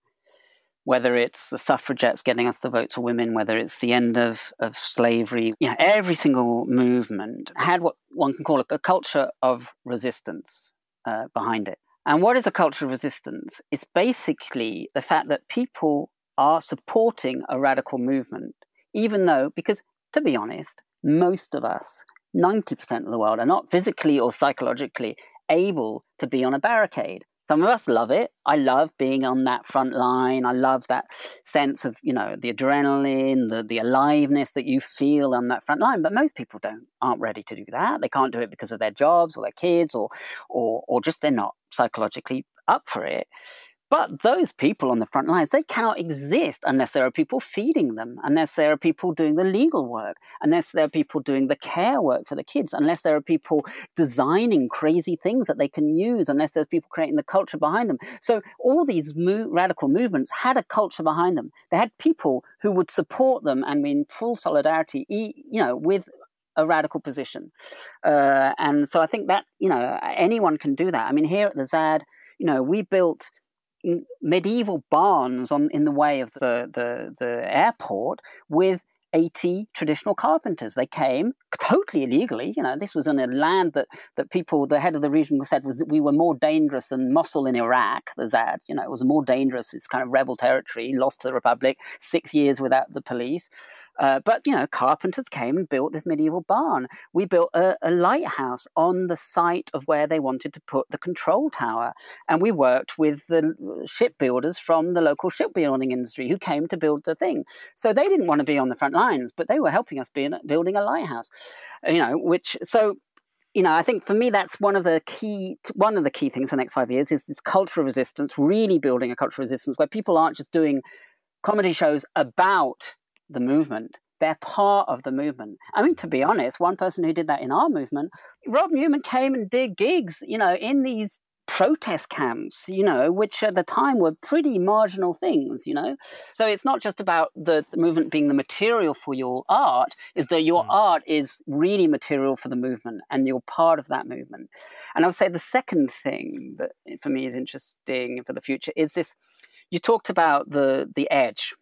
whether it's the suffragettes getting us the votes for women, whether it's the end of, of slavery, yeah, every single movement had what one can call a, a culture of resistance uh, behind it. And what is a culture of resistance? It's basically the fact that people are supporting a radical movement, even though, because to be honest, most of us, ninety percent of the world, are not physically or psychologically able to be on a barricade. Some of us love it. I love being on that front line. I love that sense of, you know, the adrenaline, the, the aliveness that you feel on that front line. But most people don't, aren't ready to do that. They can't do it because of their jobs or their kids, or, or, or just they're not psychologically up for it. But those people on the front lines, they cannot exist unless there are people feeding them, unless there are people doing the legal work, unless there are people doing the care work for the kids, unless there are people designing crazy things that they can use, unless there's people creating the culture behind them. So all these mo- radical movements had a culture behind them. They had people who would support them and be in full solidarity, you know, with a radical position. Uh, and so I think that, you know, anyone can do that. I mean, here at the Z A D, you know, we built medieval barns on in the way of the, the, the airport with eighty traditional carpenters. They came totally illegally. You know, this was on a land that, that people, the head of the region said was that we were more dangerous than Mosul in Iraq, the Z A D. You know, it was more dangerous. It's kind of rebel territory, lost to the Republic, six years without the police. Uh, but, you know, carpenters came and built this medieval barn. We built a, a lighthouse on the site of where they wanted to put the control tower. And we worked with the shipbuilders from the local shipbuilding industry who came to build the thing. So they didn't want to be on the front lines, but they were helping us be in, building a lighthouse, you know, which, so, you know, I think for me, that's one of the key, one of the key things for the next five years is this culture of resistance, really building a culture of resistance where people aren't just doing comedy shows about the movement. They're part of the movement. I mean, to be honest, one person who did that in our movement, Rob Newman came and did gigs, you know, in these protest camps, you know, which at the time were pretty marginal things, you know. So it's not just about the, the movement being the material for your art, is that your mm. art is really material for the movement and you're part of that movement. And I would say the second thing that for me is interesting for the future is this, you talked about the the edge.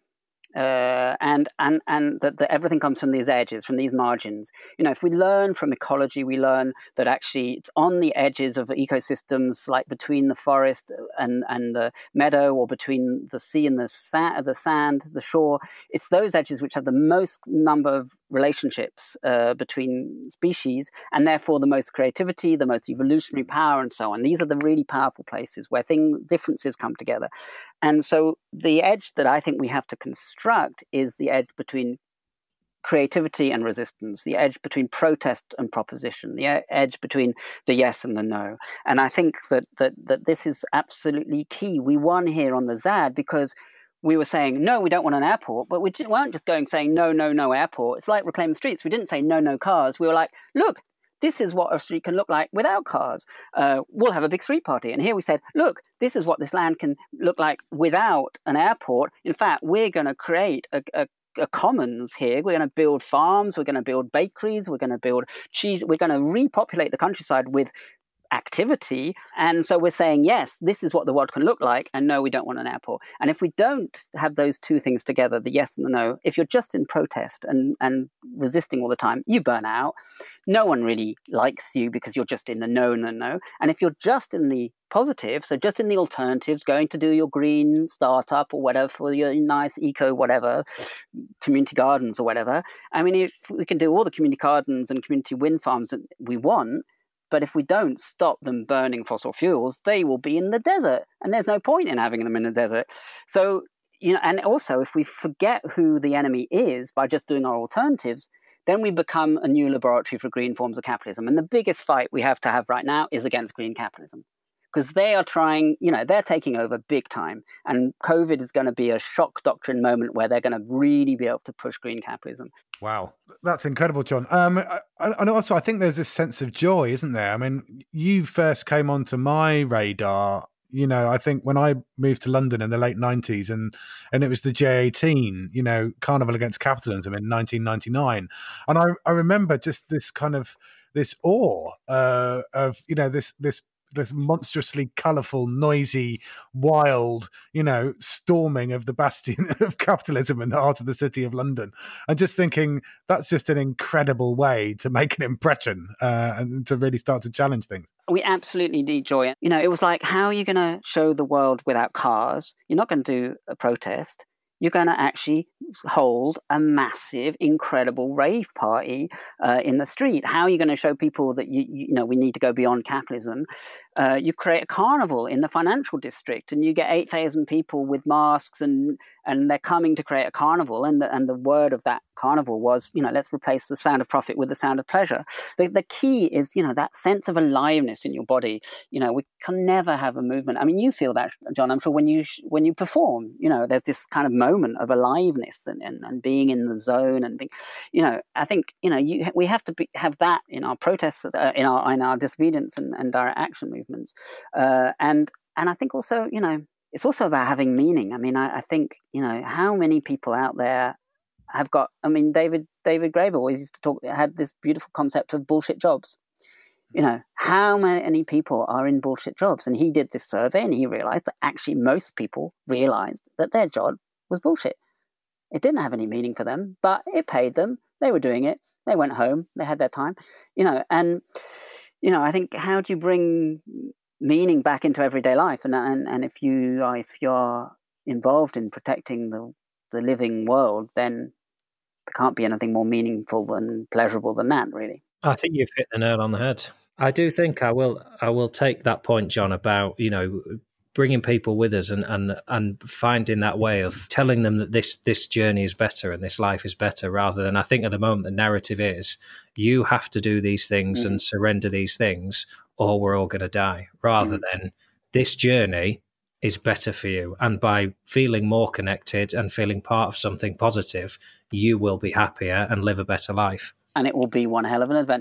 Uh, and and and that, that everything comes from these edges, from these margins. You know, if we learn from ecology, we learn that actually it's on the edges of ecosystems, like between the forest and, and the meadow, or between the sea and the sand, the sand, the shore. It's those edges which have the most number of relationships uh, between species, and therefore the most creativity, the most evolutionary power, and so on. These are the really powerful places where thing differences come together. And so the edge that I think we have to construct is the edge between creativity and resistance, the edge between protest and proposition, the edge between the yes and the no. And I think that that that this is absolutely key. We won here on the Z A D because we were saying, no, we don't want an airport, but we weren't just going saying, no, no, no airport. It's like Reclaim the Streets. We didn't say, no, no cars. We were like, look, this is what a street can look like without cars. Uh, we'll have a big street party. And here we said, look, this is what this land can look like without an airport. In fact, we're going to create a, a, a commons here. We're going to build farms. We're going to build bakeries. We're going to build cheese. We're going to repopulate the countryside with activity. And so we're saying, yes, this is what the world can look like. And no, we don't want an airport. And if we don't have those two things together, the yes and the no, if you're just in protest and, and resisting all the time, you burn out. No one really likes you because you're just in the no, no, no. And if you're just in the positive, so just in the alternatives, going to do your green startup or whatever for your nice eco whatever, community gardens or whatever. I mean, if we can do all the community gardens and community wind farms that we want, but if we don't stop them burning fossil fuels, they will be in the desert. And there's no point in having them in the desert. So, you know, and also if we forget who the enemy is by just doing our alternatives, then we become a new laboratory for green forms of capitalism. And the biggest fight we have to have right now is against green capitalism. Because they are trying, you know, they're taking over big time. And COVID is going to be a shock doctrine moment where they're going to really be able to push green capitalism. Wow. That's incredible, John. Um, and also, I think there's this sense of joy, isn't there? I mean, you first came onto my radar, you know, I think when I moved to London in the late nineties, and, and it was the J eighteen, you know, Carnival Against Capitalism in nineteen ninety-nine. And I, I remember just this kind of, this awe uh, of, you know, this, this, this monstrously colourful, noisy, wild, you know, storming of the bastion of capitalism in the heart of the city of London. And just thinking that's just an incredible way to make an impression uh, and to really start to challenge things. We absolutely need joy. You know, it was like, how are you going to show the world without cars? You're not going to do a protest. You're going to actually hold a massive, incredible rave party uh, in the street. How are you going to show people that, you, you know, we need to go beyond capitalism? Uh, you create a carnival in the financial district and you get eight thousand people with masks and, and they're coming to create a carnival. And the, and the word of that carnival was, you know, let's replace the sound of profit with the sound of pleasure. The, the key is, you know, that sense of aliveness in your body. You know, we can never have a movement. I mean, you feel that, John, I'm sure when you, when you perform, you know, there's this kind of moment of aliveness and, and, and being in the zone and being, you know, I think, you know, you, we have to be, have that in our protests, uh, in our, in our disobedience and, and direct action movement. Movements. Uh, and and I think also, you know, it's also about having meaning. I mean, I, I think, you know, how many people out there have got, I mean, David David Graeber always used to talk, had this beautiful concept of bullshit jobs. You know, how many people are in bullshit jobs? And he did this survey and he realized that actually most people realized that their job was bullshit. It didn't have any meaning for them, but it paid them. They were doing it. They went home. They had their time, you know, and you know, I think, how do you bring meaning back into everyday life? And and, and if you are if you're involved in protecting the the living world, then there can't be anything more meaningful and pleasurable than that, really. I think you've hit the nail on the head. I do think I will I will take that point, John, about, you know, bringing people with us and and and finding that way of telling them that this this journey is better and this life is better, rather than, I think at the moment the narrative is you have to do these things mm. and surrender these things or we're all going to die, rather mm. than this journey is better for you. And by feeling more connected and feeling part of something positive, you will be happier and live a better life. And it will be one hell of an adventure.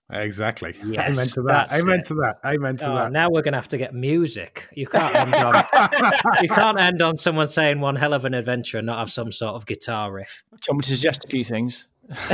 Exactly. Yes, Amen to that. that's Amen it. to that. Amen to Oh, that. now we're going to have to get music. You can't end on you can't end on someone saying one hell of an adventure and not have some sort of guitar riff. Do you want me to suggest a few things?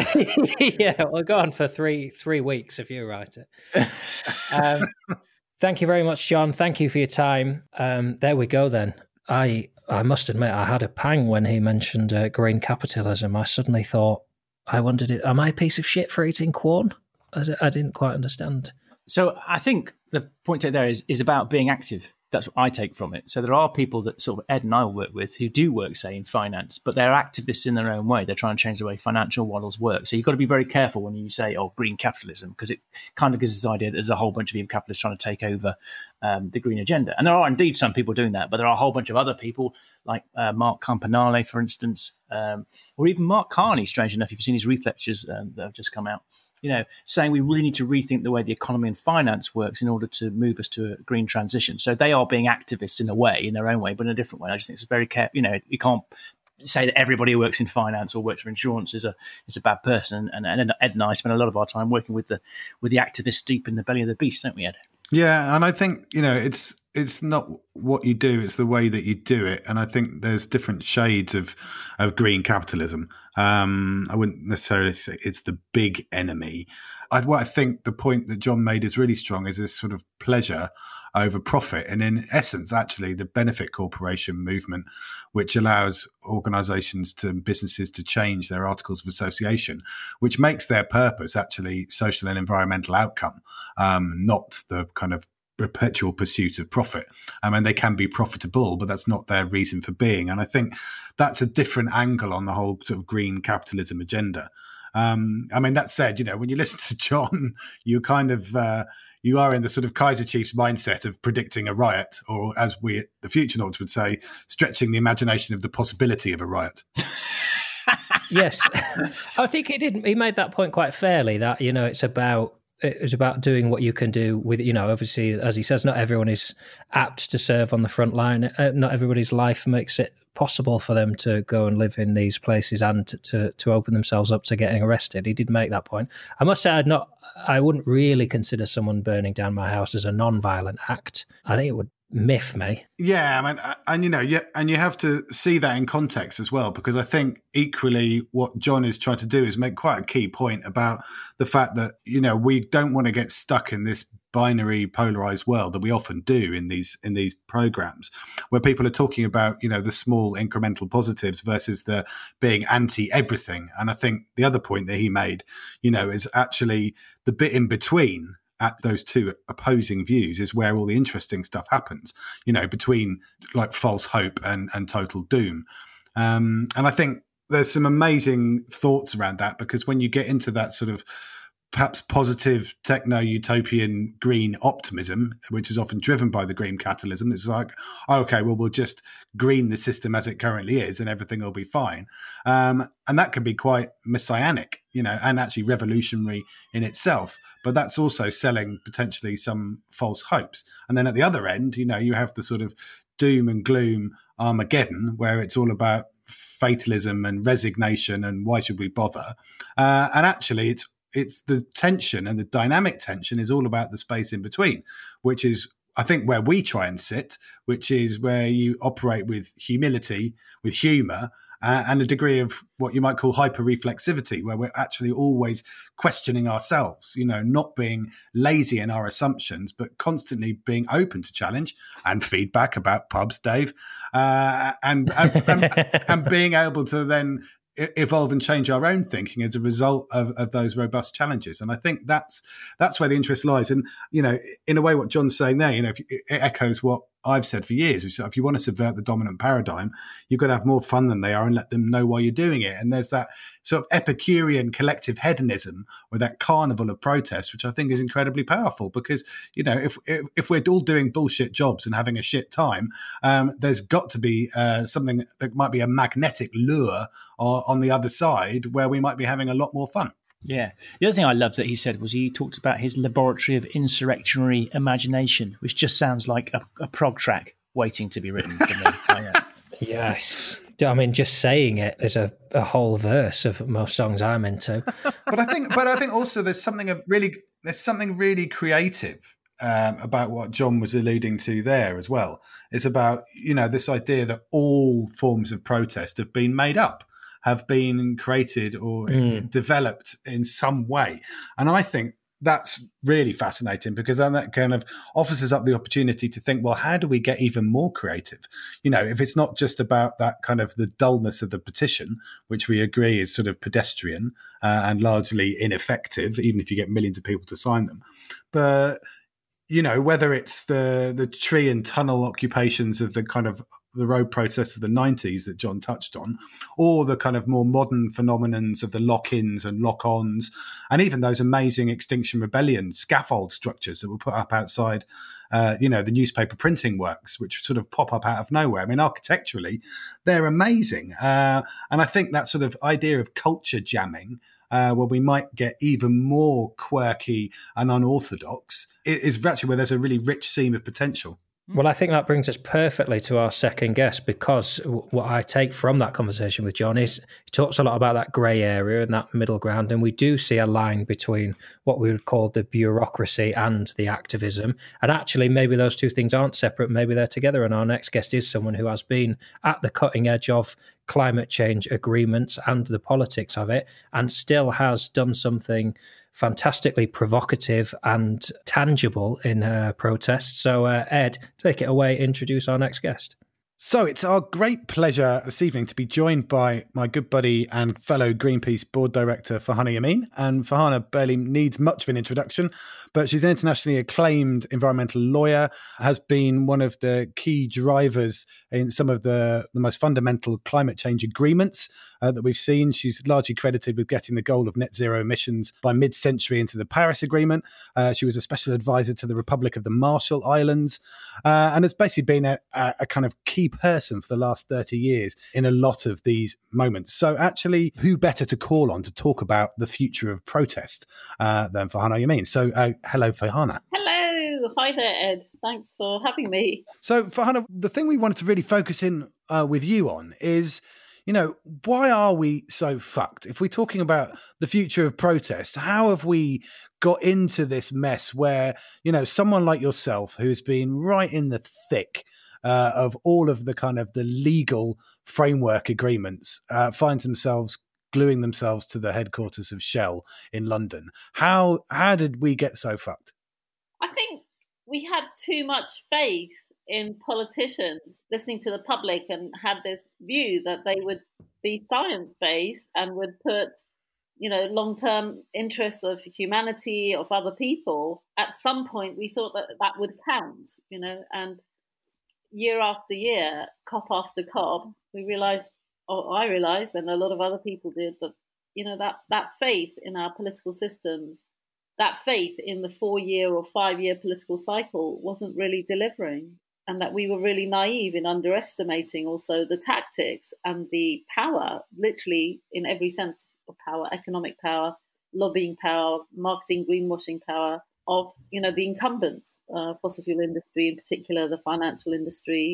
Yeah, we'll go on for three three weeks if you write it. Um, thank you very much, John. Thank you for your time. Um, there we go then. I I must admit I had a pang when he mentioned uh, green capitalism. I suddenly thought, I wondered, am I a piece of shit for eating corn? I, I didn't quite understand. So I think the point there is is about being active. That's what I take from it. So there are people that sort of Ed and I work with who do work, say, in finance, but they're activists in their own way. They're trying to change the way financial models work. So you've got to be very careful when you say, oh, green capitalism, because it kind of gives this idea that there's a whole bunch of evil capitalists trying to take over um, the green agenda. And there are indeed some people doing that, but there are a whole bunch of other people like uh, Mark Campanale, for instance, um, or even Mark Carney, strange enough, if you've seen his Reef lectures um, that have just come out. You know, saying we really need to rethink the way the economy and finance works in order to move us to a green transition. So they are being activists in a way, in their own way, but in a different way. I just think it's very careful. You know, you can't say that everybody who works in finance or works for insurance is a is a bad person. And, and Ed and I spend a lot of our time working with the with the activists deep in the belly of the beast, don't we, Ed? Yeah, and I think, you know, it's it's not what you do, it's the way that you do it. And I think there's different shades of of green capitalism. Um, I wouldn't necessarily say it's the big enemy. I, what I think the point that John made is really strong is this sort of pleasure over profit. And in essence, actually, the benefit corporation movement, which allows organizations to businesses to change their articles of association, which makes their purpose actually social and environmental outcome, um, not the kind of perpetual pursuit of profit. I mean, they can be profitable, but that's not their reason for being. And I think that's a different angle on the whole sort of green capitalism agenda. Um, I mean, that said, you know, when you listen to John, you kind of, uh, you are in the sort of Kaiser Chiefs mindset of predicting a riot, or as we, the Futurenauts would say, stretching the imagination of the possibility of a riot. Yes. I think he did. He made that point quite fairly that, you know, it's about, it's about doing what you can do with, you know, obviously, as he says, not everyone is apt to serve on the front line. Uh, not everybody's life makes it possible for them to go and live in these places and to, to, to open themselves up to getting arrested. He did make that point. I must say, I'd not, I wouldn't really consider someone burning down my house as a non-violent act. I think it would miff me. Yeah, I mean, and you know, yeah, and you have to see that in context as well, because I think equally what John is trying to do is make quite a key point about the fact that, you know, we don't want to get stuck in this binary polarized world that we often do in these in these programs, where people are talking about, you know, the small incremental positives versus the being anti everything. And I think the other point that he made, you know, is actually the bit in between at those two opposing views is where all the interesting stuff happens, you know, between like false hope and, and total doom. Um, and I think there's some amazing thoughts around that, because when you get into that sort of perhaps positive techno-utopian green optimism, which is often driven by the green capitalism, it's like, oh, okay, well, we'll just green the system as it currently is and everything will be fine. Um, and that can be quite messianic, you know, and actually revolutionary in itself. But that's also selling potentially some false hopes. And then at the other end, you know, you have the sort of doom and gloom Armageddon, where it's all about fatalism and resignation and why should we bother? Uh, and actually, it's It's the tension, and the dynamic tension is all about the space in between, which is, I think, where we try and sit, which is where you operate with humility, with humour, uh, and a degree of what you might call hyper-reflexivity, where we're actually always questioning ourselves, you know, not being lazy in our assumptions, but constantly being open to challenge and feedback about pubs, Dave, uh, and, and, and, and being able to then evolve and change our own thinking as a result of, of those robust challenges. And I think that's that's where the interest lies. And, you know, in a way, what John's saying there, you know, if, it echoes what I've said for years, which is if you want to subvert the dominant paradigm, you've got to have more fun than they are and let them know why you're doing it. And there's that sort of Epicurean collective hedonism, or that carnival of protest, which I think is incredibly powerful, because, you know, if if, if we're all doing bullshit jobs and having a shit time, um, there's got to be uh, something that might be a magnetic lure on, on the other side where we might be having a lot more fun. Yeah. The other thing I loved that he said was he talked about his laboratory of insurrectionary imagination, which just sounds like a, a prog track waiting to be written for me. Oh, yeah. Yes. I mean, just saying it is a, a whole verse of most songs I'm into. But I think, but I think also there's something of really, there's something really creative um, about what John was alluding to there as well. It's about, you know, this idea that all forms of protest have been made up, have been created or mm. developed in some way. And I think that's really fascinating, because then that kind of offers us up the opportunity to think, well, how do we get even more creative? You know, if it's not just about that kind of the dullness of the petition, which we agree is sort of pedestrian uh, and largely ineffective, even if you get millions of people to sign them. But, you know, whether it's the the tree and tunnel occupations of the kind of the road protests of the nineties that John touched on, or the kind of more modern phenomenons of the lock-ins and lock-ons, and even those amazing Extinction Rebellion scaffold structures that were put up outside, uh, you know, the newspaper printing works, which sort of pop up out of nowhere. I mean, architecturally, they're amazing. Uh, and I think that sort of idea of culture jamming, Uh, where we might get even more quirky and unorthodox, is actually where there's a really rich seam of potential. Well, I think that brings us perfectly to our second guest, because what I take from that conversation with John is he talks a lot about that grey area and that middle ground, and we do see a line between what we would call the bureaucracy and the activism. And actually, maybe those two things aren't separate, maybe they're together. And our next guest is someone who has been at the cutting edge of climate change agreements and the politics of it, and still has done something fantastically provocative and tangible in her protests. So, uh, Ed, take it away, introduce our next guest. So it's our great pleasure this evening to be joined by my good buddy and fellow Greenpeace board director, Farhana Yameen. And Farhana barely needs much of an introduction, but she's an internationally acclaimed environmental lawyer, has been one of the key drivers in some of the, the most fundamental climate change agreements uh, that we've seen. She's largely credited with getting the goal of net zero emissions by mid-century into the Paris Agreement. Uh, she was a special advisor to the Republic of the Marshall Islands, uh, and has basically been a, a, a kind of key person for the last thirty years in a lot of these moments. So actually, who better to call on to talk about the future of protest uh, than Farhana Yameen? So uh, hello, Farhana. Hello. Hi there, Ed. Thanks for having me. So Farhana, the thing we wanted to really focus in uh, with you on is, you know, why are we so fucked? If we're talking about the future of protest, how have we got into this mess where, you know, someone like yourself who's been right in the thick Uh, of all of the kind of the legal framework agreements, uh, finds themselves gluing themselves to the headquarters of Shell in London. How how did we get so fucked? I think we had too much faith in politicians listening to the public, and had this view that they would be science-based and would put, you know, long-term interests of humanity, of other people. At some point, we thought that that would count, you know, and year after year, cop after cop, we realised, or I realised, and a lot of other people did, that, you know, that, that faith in our political systems, that faith in the four-year or five-year political cycle wasn't really delivering, and that we were really naive in underestimating also the tactics and the power, literally in every sense of power, economic power, lobbying power, marketing, greenwashing power, of, you know, the incumbents, uh, fossil fuel industry, in particular the financial industry,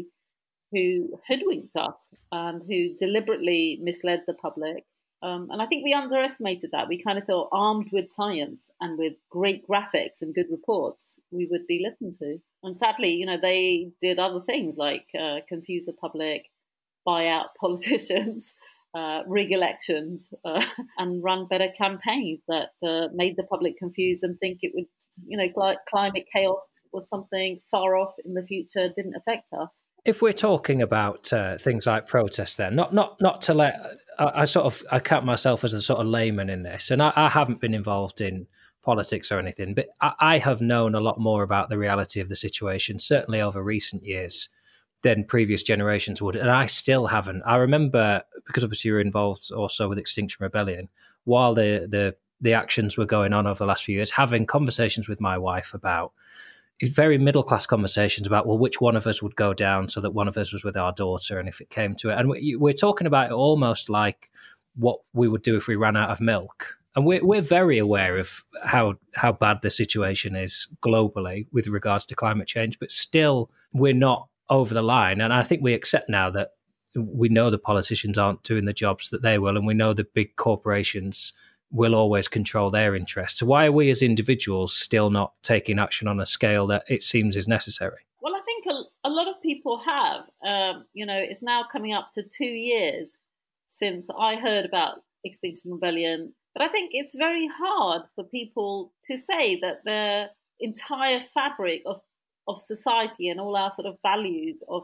who hoodwinked us and who deliberately misled the public. Um, and I think we underestimated that. We kind of thought, armed with science and with great graphics and good reports, we would be listened to. And sadly, you know, they did other things like uh, confuse the public, buy out politicians, Uh, rig elections, uh, and run better campaigns that uh, made the public confused and think it would, you know, cl- climate chaos was something far off in the future, didn't affect us. If we're talking about uh, things like protest, then not not not to let I, I sort of I count myself as a sort of layman in this, and I, I haven't been involved in politics or anything, but I, I have known a lot more about the reality of the situation, certainly over recent years, than previous generations would. And I still haven't. I remember, because obviously you're involved also with Extinction Rebellion, while the the the actions were going on over the last few years, having conversations with my wife about very middle class conversations about, well, which one of us would go down so that one of us was with our daughter, and if it came to it. And we, we're talking about it almost like what we would do if we ran out of milk. And we're, we're very aware of how how bad the situation is globally with regards to climate change, but still we're not over the line. And I think we accept now that we know the politicians aren't doing the jobs that they will, and we know the big corporations will always control their interests. So why are we as individuals still not taking action on a scale that it seems is necessary? Well, I think a, a lot of people have. Um, you know, it's now coming up to two years since I heard about Extinction Rebellion. But I think it's very hard for people to say that their entire fabric of, of society and all our sort of values of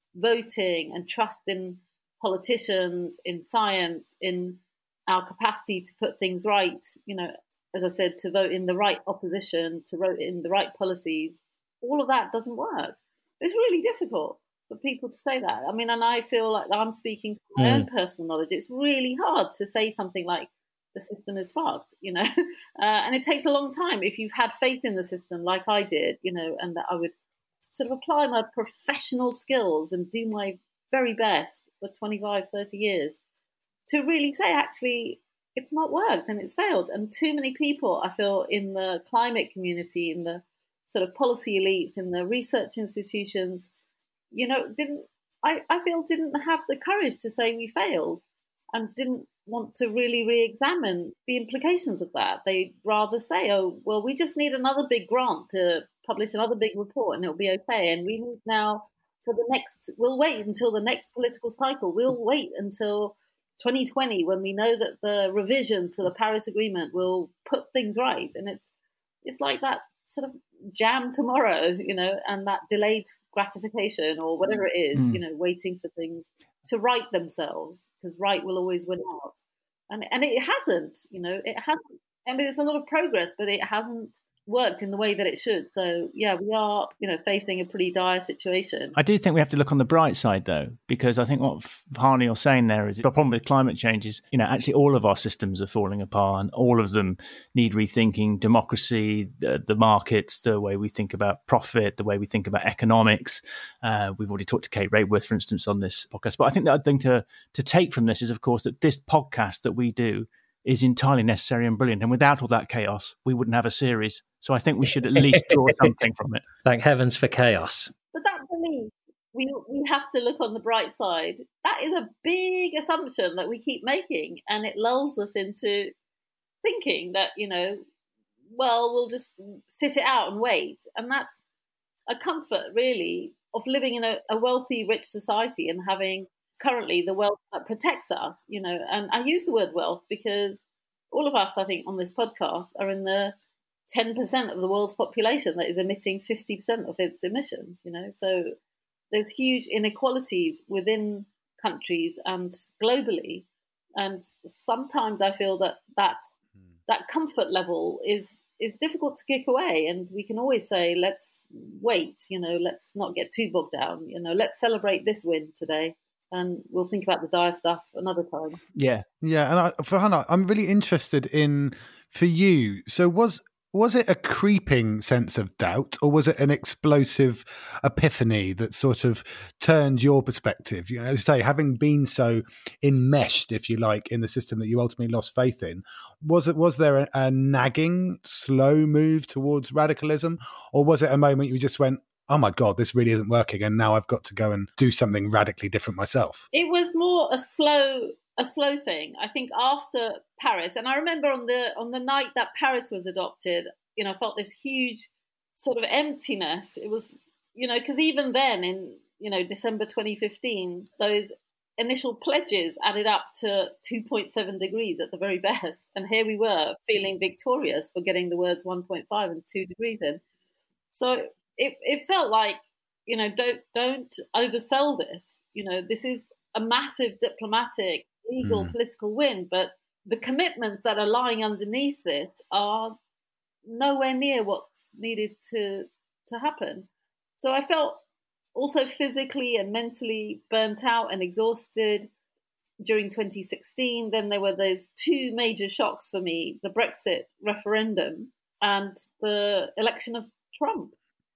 voting and trust in politicians, in science, in our capacity to put things right, you know, as I said, to vote in the right opposition, to vote in the right policies, all of that doesn't work. It's really difficult for people to say that. I mean, and I feel like I'm speaking from my mm. own personal knowledge. It's really hard to say something like the system is fucked, you know, uh, and it takes a long time. If you've had faith in the system like I did, you know, and that I would sort of apply my professional skills and do my very best for twenty-five, thirty years to really say, actually, it's not worked and it's failed. And too many people, I feel, in the climate community, in the sort of policy elites, in the research institutions, you know, didn't, I, I feel didn't have the courage to say we failed and didn't want to really re-examine the implications of that. They'd rather say, oh, well, we just need another big grant to publish another big report and it'll be okay. And we need now for the next, we'll wait until the next political cycle. We'll wait until twenty twenty, when we know that the revisions to the Paris Agreement will put things right. And it's it's like that sort of jam tomorrow, you know, and that delayed gratification or whatever it is, mm. you know, waiting for things to right themselves, because right will always win out. And and it hasn't, you know, it hasn't. I mean, there's a lot of progress, but it hasn't worked in the way that it should. So, yeah, we are, you know, facing a pretty dire situation. I do think we have to look on the bright side, though, because I think what Farney was saying there is the problem with climate change is, you know, actually all of our systems are falling apart and all of them need rethinking. Democracy, the, the markets, the way we think about profit, the way we think about economics. Uh, we've already talked to Kate Raworth, for instance, on this podcast. But I think the other thing to, to take from this is, of course, that this podcast that we do is entirely necessary and brilliant. And without all that chaos, we wouldn't have a series. So I think we should at least draw something from it. Thank heavens for chaos. But that belief, we we have to look on the bright side. That is a big assumption that we keep making, and it lulls us into thinking that, you know, well, we'll just sit it out and wait. And that's a comfort, really, of living in a, a wealthy, rich society and having currently the wealth that protects us, you know. And I use the word wealth because all of us, I think, on this podcast are in the ten percent of the world's population that is emitting fifty percent of its emissions, you know. So there's huge inequalities within countries and globally. And sometimes I feel that that, that comfort level is is difficult to kick away. And we can always say, let's wait, you know, let's not get too bogged down, you know, let's celebrate this win today. And we'll think about the dire stuff another time. Yeah. Yeah. And I, for Hannah, I'm really interested in, for you, so was was it a creeping sense of doubt, or was it an explosive epiphany that sort of turned your perspective? You know, as I say, having been so enmeshed, if you like, in the system that you ultimately lost faith in, was it was there a, a nagging, slow move towards radicalism, or was it a moment you just went, oh my God, this really isn't working, and now I've got to go and do something radically different myself? It was more a slow a slow thing. I think after Paris, and I remember on the on the night that Paris was adopted, you know, I felt this huge sort of emptiness. It was, you know, because even then in, you know, December twenty fifteen, those initial pledges added up to two point seven degrees at the very best. And here we were feeling victorious for getting the words one point five and two degrees in. So It it felt like, you know, don't don't oversell this. You know, this is a massive diplomatic, legal, mm. political win, but the commitments that are lying underneath this are nowhere near what's needed to to happen. So I felt also physically and mentally burnt out and exhausted during twenty sixteen. Then there were those two major shocks for me: the Brexit referendum and the election of Trump.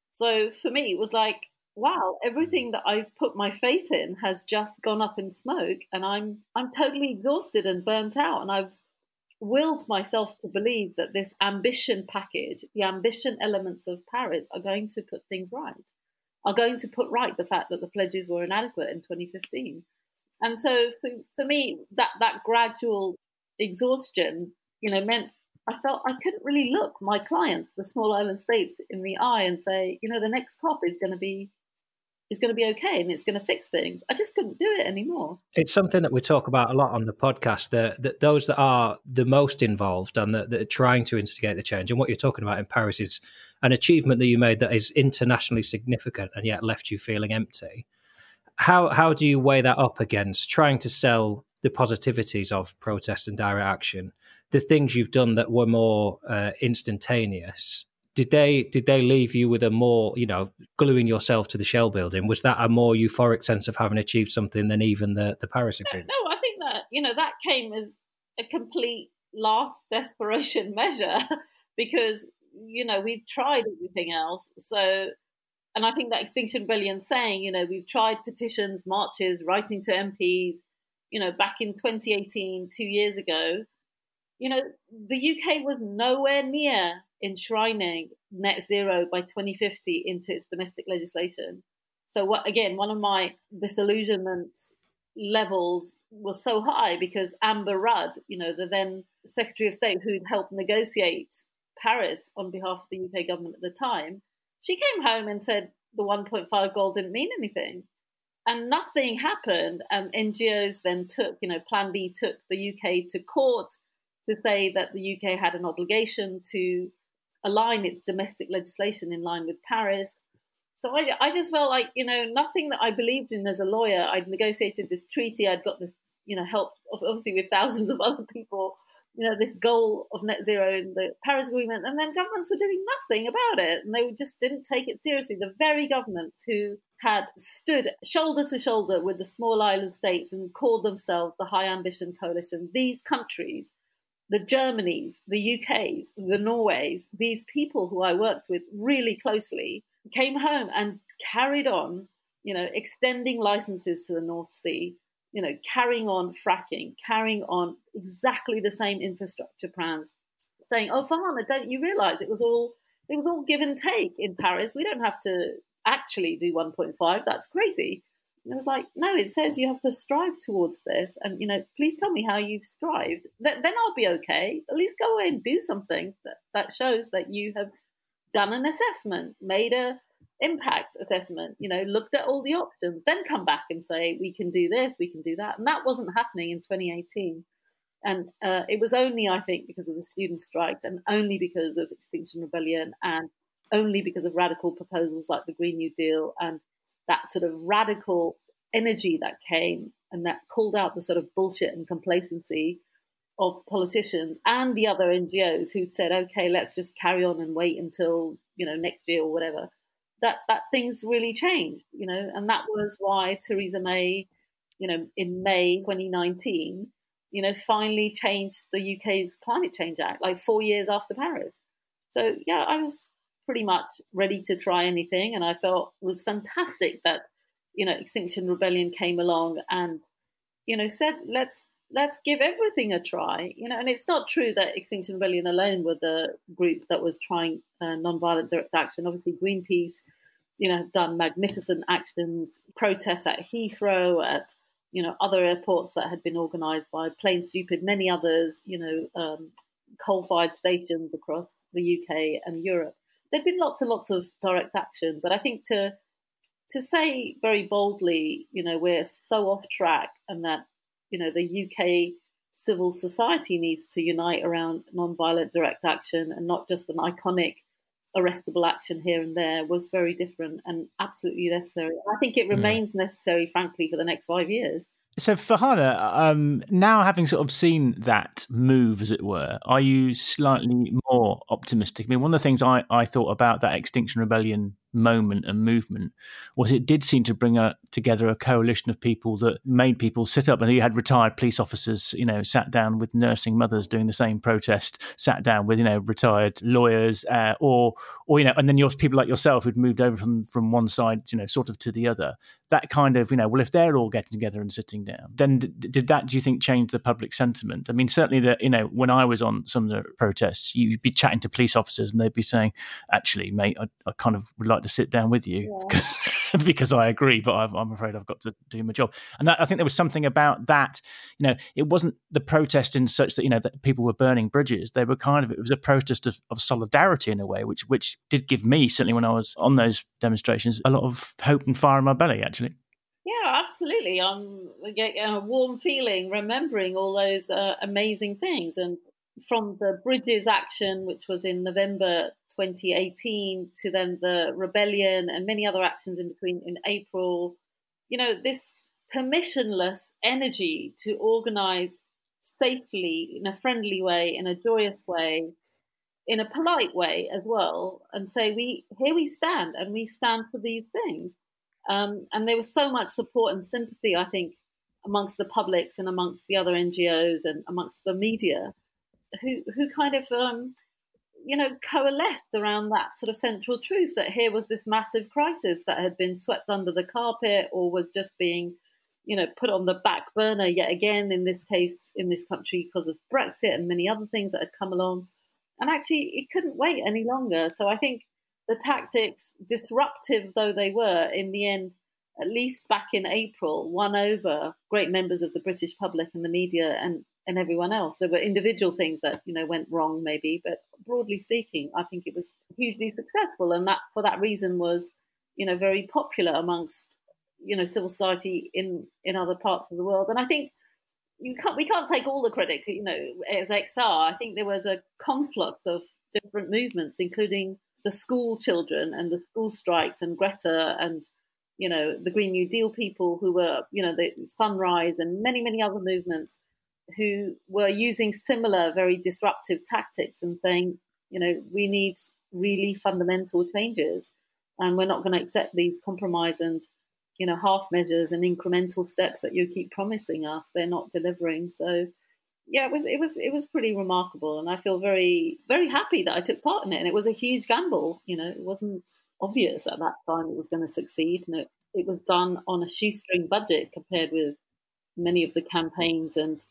So for me, it was like, wow, everything that I've put my faith in has just gone up in smoke, and I'm I'm totally exhausted and burnt out. And I've willed myself to believe that this ambition package, the ambition elements of Paris, are going to put things right, are going to put right the fact that the pledges were inadequate in twenty fifteen. And so for, for me, that, that gradual exhaustion, you know, meant I felt I couldn't really look my clients, the small island states, in the eye and say, you know, the next COP is going to be is going to be okay and it's going to fix things. I just couldn't do it anymore. It's something that we talk about a lot on the podcast, that, that those that are the most involved and that, that are trying to instigate the change. And what you're talking about in Paris is an achievement that you made that is internationally significant and yet left you feeling empty. How how do you weigh that up against trying to sell the positivities of protest and direct action, the things you've done that were more uh, instantaneous? Did they did they leave you with a more, you know, gluing yourself to the Shell building? Was that a more euphoric sense of having achieved something than even the, the Paris Agreement? No, I think that, you know, that came as a complete last desperation measure because, you know, we've tried everything else. So, and I think that Extinction Rebellion saying, you know, we've tried petitions, marches, writing to M Ps, you know, back in twenty eighteen, two years ago, you know, the U K was nowhere near enshrining net zero by twenty fifty into its domestic legislation. So what, again, one of my disillusionment levels was so high because Amber Rudd, you know, the then Secretary of State who'd helped negotiate Paris on behalf of the U K government at the time, she came home and said the one point five goal didn't mean anything. And nothing happened. And N G Os then took, you know, Plan B took the U K to court to say that the U K had an obligation to align its domestic legislation in line with Paris. So I, I just felt like, you know, nothing that I believed in as a lawyer. I'd negotiated this treaty. I'd got this, you know, help, obviously with thousands of other people, you know, this goal of net zero in the Paris Agreement. And then governments were doing nothing about it. And they just didn't take it seriously. The very governments who had stood shoulder to shoulder with the small island states and called themselves the High Ambition Coalition, these countries, the Germanys, the U Ks, the Norways, these people who I worked with really closely came home and carried on, you know, extending licenses to the North Sea, you know, carrying on fracking, carrying on exactly the same infrastructure plans, saying, oh, Farhana, don't you realise it was all it was all give and take in Paris? We don't have to actually do one point five. That's crazy. And I was like, no, it says you have to strive towards this. And, you know, please tell me how you've strived. Th- then I'll be okay. At least go away and do something that, that shows that you have done an assessment, made a impact assessment, you know, looked at all the options, then come back and say, we can do this, we can do that. And that wasn't happening in twenty eighteen. And uh, it was only, I think, because of the student strikes and only because of Extinction Rebellion and only because of radical proposals like the Green New Deal and that sort of radical energy that came and that called out the sort of bullshit and complacency of politicians and the other N G Os who'd said, okay, let's just carry on and wait until, you know, next year or whatever, that, that things really changed, you know, and that was why Theresa May, you know, in May twenty nineteen, you know, finally changed the U K's Climate Change Act, like four years after Paris. So, yeah, I was pretty much ready to try anything. And I felt it was fantastic that, you know, Extinction Rebellion came along and, you know, said, let's let's give everything a try. You know, and it's not true that Extinction Rebellion alone were the group that was trying uh, nonviolent direct action. Obviously, Greenpeace, you know, have done magnificent actions, protests at Heathrow, at, you know, other airports that had been organised by Plain Stupid, many others, you know, um, coal-fired stations across the U K and Europe. There'd been lots and lots of direct action, but I think to to say very boldly, you know, we're so off track and that, you know, the U K civil society needs to unite around nonviolent direct action and not just an iconic arrestable action here and there was very different and absolutely necessary. I think it remains yeah. necessary, frankly, for the next five years. So, Farhana, um, now having sort of seen that move, as it were, are you slightly more optimistic? I mean, one of the things I, I thought about that Extinction Rebellion moment and movement was it did seem to bring a, together a coalition of people that made people sit up. And you had retired police officers, you know, sat down with nursing mothers doing the same protest, sat down with, you know, retired lawyers, uh, or, or you know, and then you're people like yourself who'd moved over from, from one side, you know, sort of to the other. That kind of, you know, well, if they're all getting together and sitting down, then d- did that, do you think, change the public sentiment? I mean, certainly that, you know, when I was on some of the protests, you'd be chatting to police officers and they'd be saying, actually, mate, I, I kind of would like like to sit down with you Yeah. because I agree, but I'm, I'm afraid I've got to do my job. And that, I think there was something about that. You know, it wasn't the protest in such that, you know, that people were burning bridges. They were kind of, it was a protest of, of solidarity in a way, which which did give me, certainly when I was on those demonstrations, a lot of hope and fire in my belly, actually. Yeah, absolutely. I'm getting a warm feeling remembering all those uh, amazing things. And from the Bridges action, which was in November twenty eighteen, to then the rebellion and many other actions in between in April, you know, this permissionless energy to organise safely, in a friendly way, in a joyous way, in a polite way as well, and say, we here we stand, and we stand for these things. Um, and there was so much support and sympathy, I think, amongst the publics and amongst the other N G Os and amongst the media, who who kind of, um, you know, coalesced around that sort of central truth that here was this massive crisis that had been swept under the carpet or was just being, you know, put on the back burner yet again, in this case, in this country, because of Brexit and many other things that had come along. And actually, it couldn't wait any longer. So I think the tactics, disruptive though they were, in the end, at least back in April, won over great members of the British public and the media and, and everyone else. There were individual things that, you know, went wrong maybe, but broadly speaking, I think it was hugely successful. And that, for that reason, was, you know, very popular amongst, you know, civil society in, in other parts of the world. And I think you can't, we can't take all the credit, you know, as X R. I think there was a conflux of different movements, including the school children and the school strikes and Greta and, you know, the Green New Deal people who were, you know, the Sunrise and many, many other movements who were using similar, very disruptive tactics and saying, you know, we need really fundamental changes and we're not going to accept these compromise and, you know, half measures and incremental steps that you keep promising us. They're not delivering. So, yeah, it was it was it was pretty remarkable, and I feel very very happy that I took part in it. And it was a huge gamble. You know, it wasn't obvious at that time it was going to succeed, and it, it was done on a shoestring budget compared with many of the campaigns and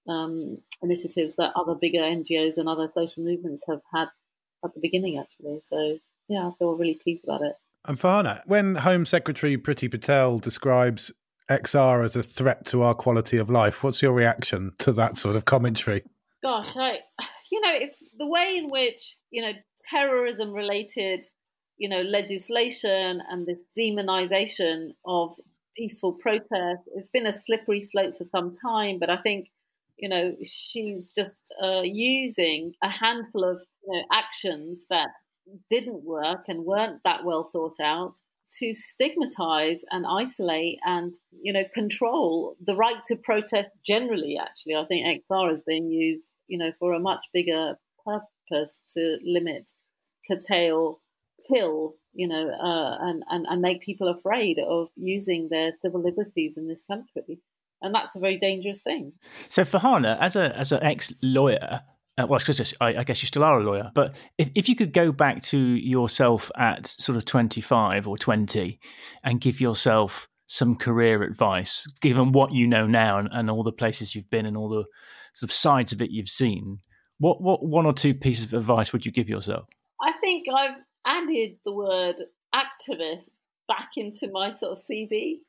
um, initiatives that other bigger N G Os and other social movements have had at the beginning, actually. So, yeah, I feel really pleased about it. And Farhana, when Home Secretary Priti Patel describes X R as a threat to our quality of life, what's your reaction to that sort of commentary? Gosh, I, you know, it's the way in which, you know, terrorism related, you know, legislation and this demonization of peaceful protest, it's been a slippery slope for some time, but I think, you know, she's just uh, using a handful of, you know, actions that didn't work and weren't that well thought out to stigmatize and isolate and, you know, control the right to protest generally. Actually, I think X R is being used, you know, for a much bigger purpose to limit, curtail, kill, you know, uh, and, and, and make people afraid of using their civil liberties in this country. And that's a very dangerous thing. So Farhana, as a as an ex-lawyer, Uh, well, I, I guess you still are a lawyer, but if, if you could go back to yourself at sort of twenty-five or twenty and give yourself some career advice, given what you know now and, and all the places you've been and all the sort of sides of it you've seen, what, what one or two pieces of advice would you give yourself? I think I've added the word activist back into my sort of C V.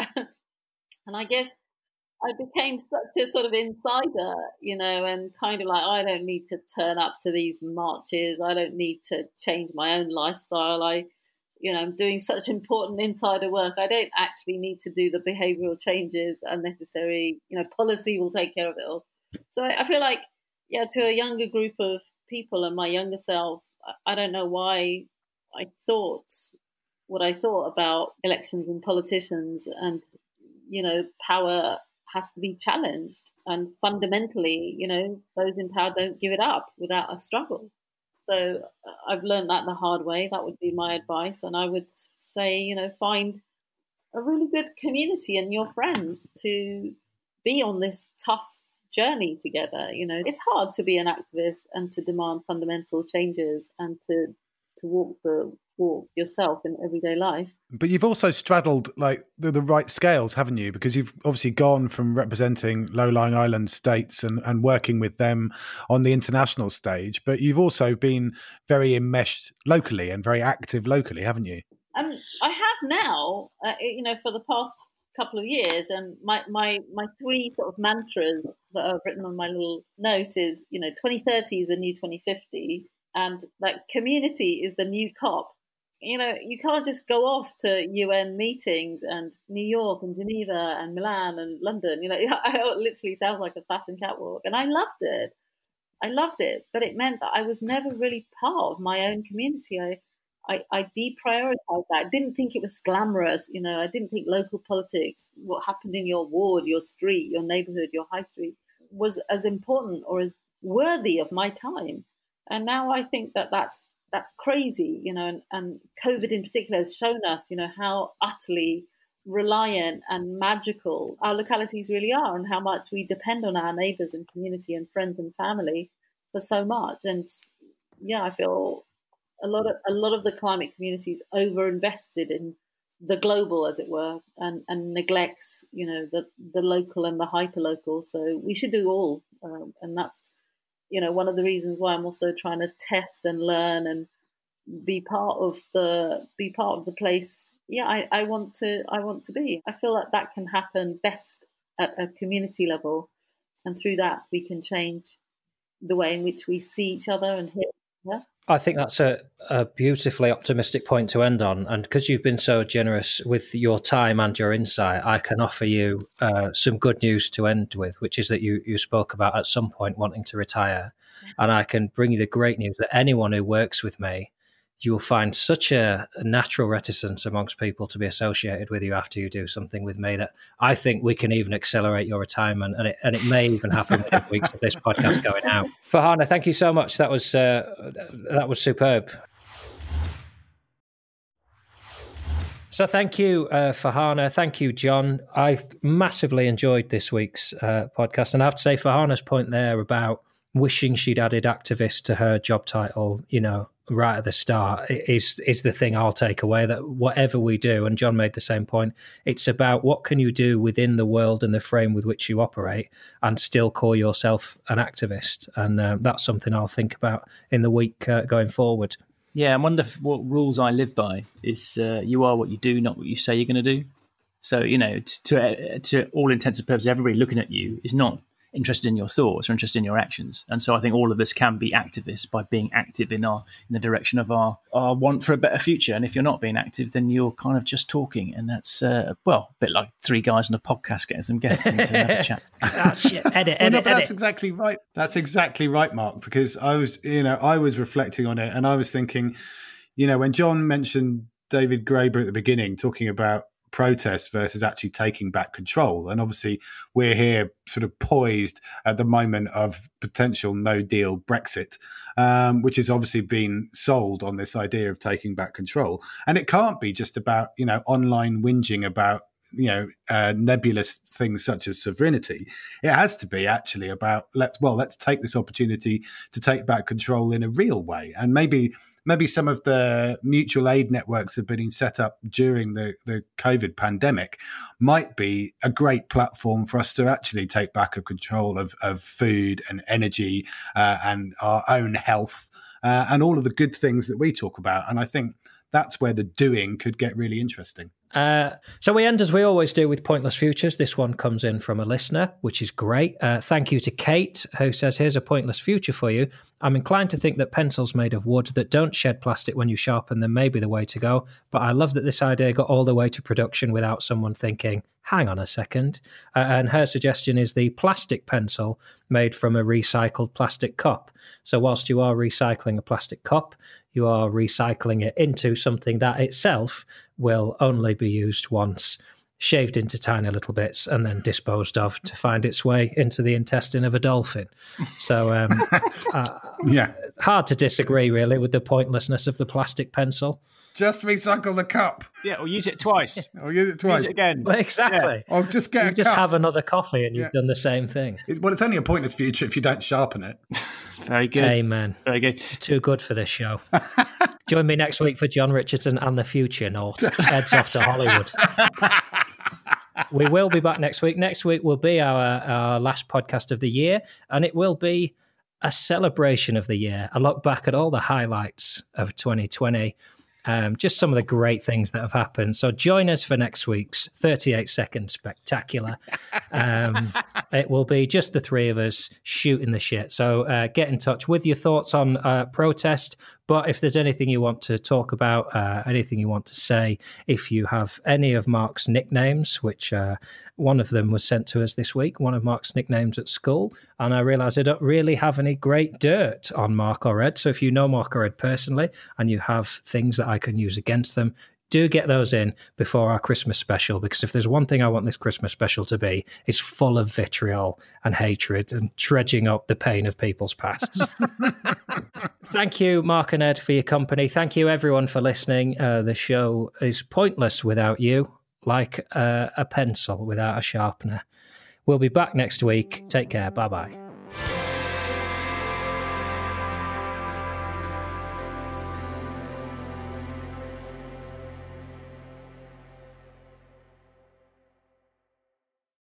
And I guess I became such a sort of insider, you know, and kind of like, I don't need to turn up to these marches. I don't need to change my own lifestyle. I, you know, I'm doing such important insider work. I don't actually need to do the behavioural changes that are necessary. You know, policy will take care of it all. So I, I feel like, yeah, to a younger group of people and my younger self, I, I don't know why I thought what I thought about elections and politicians and, you know, power has to be challenged, and fundamentally, you know, those in power don't give it up without a struggle. So I've learned that the hard way. That would be my advice. And I would say, you know, find a really good community and your friends to be on this tough journey together. You know, it's hard to be an activist and to demand fundamental changes and to to walk the walk yourself in everyday life. But you've also straddled like the, the right scales, haven't you? Because you've obviously gone from representing low-lying island states and, and working with them on the international stage, but you've also been very enmeshed locally and very active locally, haven't you? Um, I have now, uh, you know, for the past couple of years, and my, my, my three sort of mantras that I've written on my little note is, you know, twenty thirty is the new twenty fifty, and like community is the new COP. You know, you can't just go off to U N meetings and New York and Geneva and Milan and London. You know, it literally sounds like a fashion catwalk. And I loved it. I loved it. But it meant that I was never really part of my own community. I, I, I deprioritized that. I didn't think it was glamorous. You know, I didn't think local politics, what happened in your ward, your street, your neighborhood, your high street, was as important or as worthy of my time. And now I think that that's, That's crazy, you know, and, and COVID in particular has shown us, you know, how utterly reliant and magical our localities really are, and how much we depend on our neighbours and community and friends and family for so much. And yeah, I feel a lot of a lot of the climate communities over-invested in the global, as it were, and, and neglects, you know, the the local and the hyper-local. So we should do all, um, and that's, you know, one of the reasons why I'm also trying to test and learn and be part of the be part of the place. Yeah, I, I want to I want to be. I feel like that can happen best at a community level, and through that we can change the way in which we see each other and hear each other. I think that's a, a beautifully optimistic point to end on. And because you've been so generous with your time and your insight, I can offer you uh, some good news to end with, which is that you, you spoke about at some point wanting to retire. And I can bring you the great news that anyone who works with me, you will find such a, a natural reticence amongst people to be associated with you after you do something with me that I think we can even accelerate your retirement, and it, and it may even happen within weeks of this podcast going out. Farhana, thank you so much. That was uh, that was superb. So thank you, uh, Farhana. Thank you, John. I've massively enjoyed this week's uh, podcast, and I have to say, Farhana's point there about wishing she'd added activist to her job title, you know, right at the start, is is the thing I'll take away, that whatever we do, and John made the same point, it's about what can you do within the world and the frame with which you operate and still call yourself an activist. And uh, that's something I'll think about in the week uh, going forward. Yeah, and one of the what rules I live by is uh, you are what you do, not what you say you're going to do. So, you know, to, to all intents and purposes, everybody looking at you is not interested in your thoughts or interested in your actions. And so I think all of us can be activists by being active in our in the direction of our, our want for a better future. And if you're not being active, then you're kind of just talking. And that's, uh, well, a bit like three guys on a podcast getting some guests into another chat. Oh, shit. Edit, edit, well, no, but edit. that's exactly right. That's exactly right, Mark, because I was, you know, I was reflecting on it and I was thinking, you know, when John mentioned David Graeber at the beginning, talking about protest versus actually taking back control. And obviously we're here sort of poised at the moment of potential no deal Brexit, um, which has obviously been sold on this idea of taking back control. And it can't be just about, you know, online whinging about, you know, uh, nebulous things such as sovereignty. It has to be actually about, let's, well, let's take this opportunity to take back control in a real way. And maybe Maybe some of the mutual aid networks that have been set up during the, the COVID pandemic might be a great platform for us to actually take back a control of, of food and energy uh, and our own health uh, and all of the good things that we talk about. And I think that's where the doing could get really interesting. Uh, so we end as we always do with Pointless Futures. This one comes in from a listener, which is great. Uh, thank you to Kate, who says, here's a pointless future for you. I'm inclined to think that pencils made of wood that don't shed plastic when you sharpen them may be the way to go, but I love that this idea got all the way to production without someone thinking, hang on a second. Uh, and her suggestion is the plastic pencil made from a recycled plastic cup. So whilst you are recycling a plastic cup, you are recycling it into something that itself will only be used once, shaved into tiny little bits, and then disposed of to find its way into the intestine of a dolphin. So, um, uh, yeah, hard to disagree, really, with the pointlessness of the plastic pencil. Just recycle the cup. Yeah, or use it twice. Or use it twice. Use it again. Well, exactly. Yeah. Or just get you a just cup. have another coffee and you've Yeah. done the same thing. It's, well, it's only a pointless future if you don't sharpen it. Very good. Amen. Very good. Too good for this show. Join me next week for John Richardson and the Future Note. Heads off to Hollywood. We will be back next week. Next week will be our, our last podcast of the year, and it will be a celebration of the year. A look back at all the highlights of twenty twenty. Um, just some of the great things that have happened. So join us for next week's thirty-eight second spectacular. Um, it will be just the three of us shooting the shit. So uh, get in touch with your thoughts on uh, protest. But if there's anything you want to talk about, uh, anything you want to say, if you have any of Mark's nicknames, which uh, one of them was sent to us this week, one of Mark's nicknames at school, and I realise I don't really have any great dirt on Mark or Ed. So if you know Mark or Ed personally and you have things that I can use against them, do get those in before our Christmas special, because if there's one thing I want this Christmas special to be, it's full of vitriol and hatred and dredging up the pain of people's pasts. Thank you, Mark and Ed, for your company. Thank you, everyone, for listening. Uh, the show is pointless without you, like uh, a pencil without a sharpener. We'll be back next week. Take care. Bye-bye.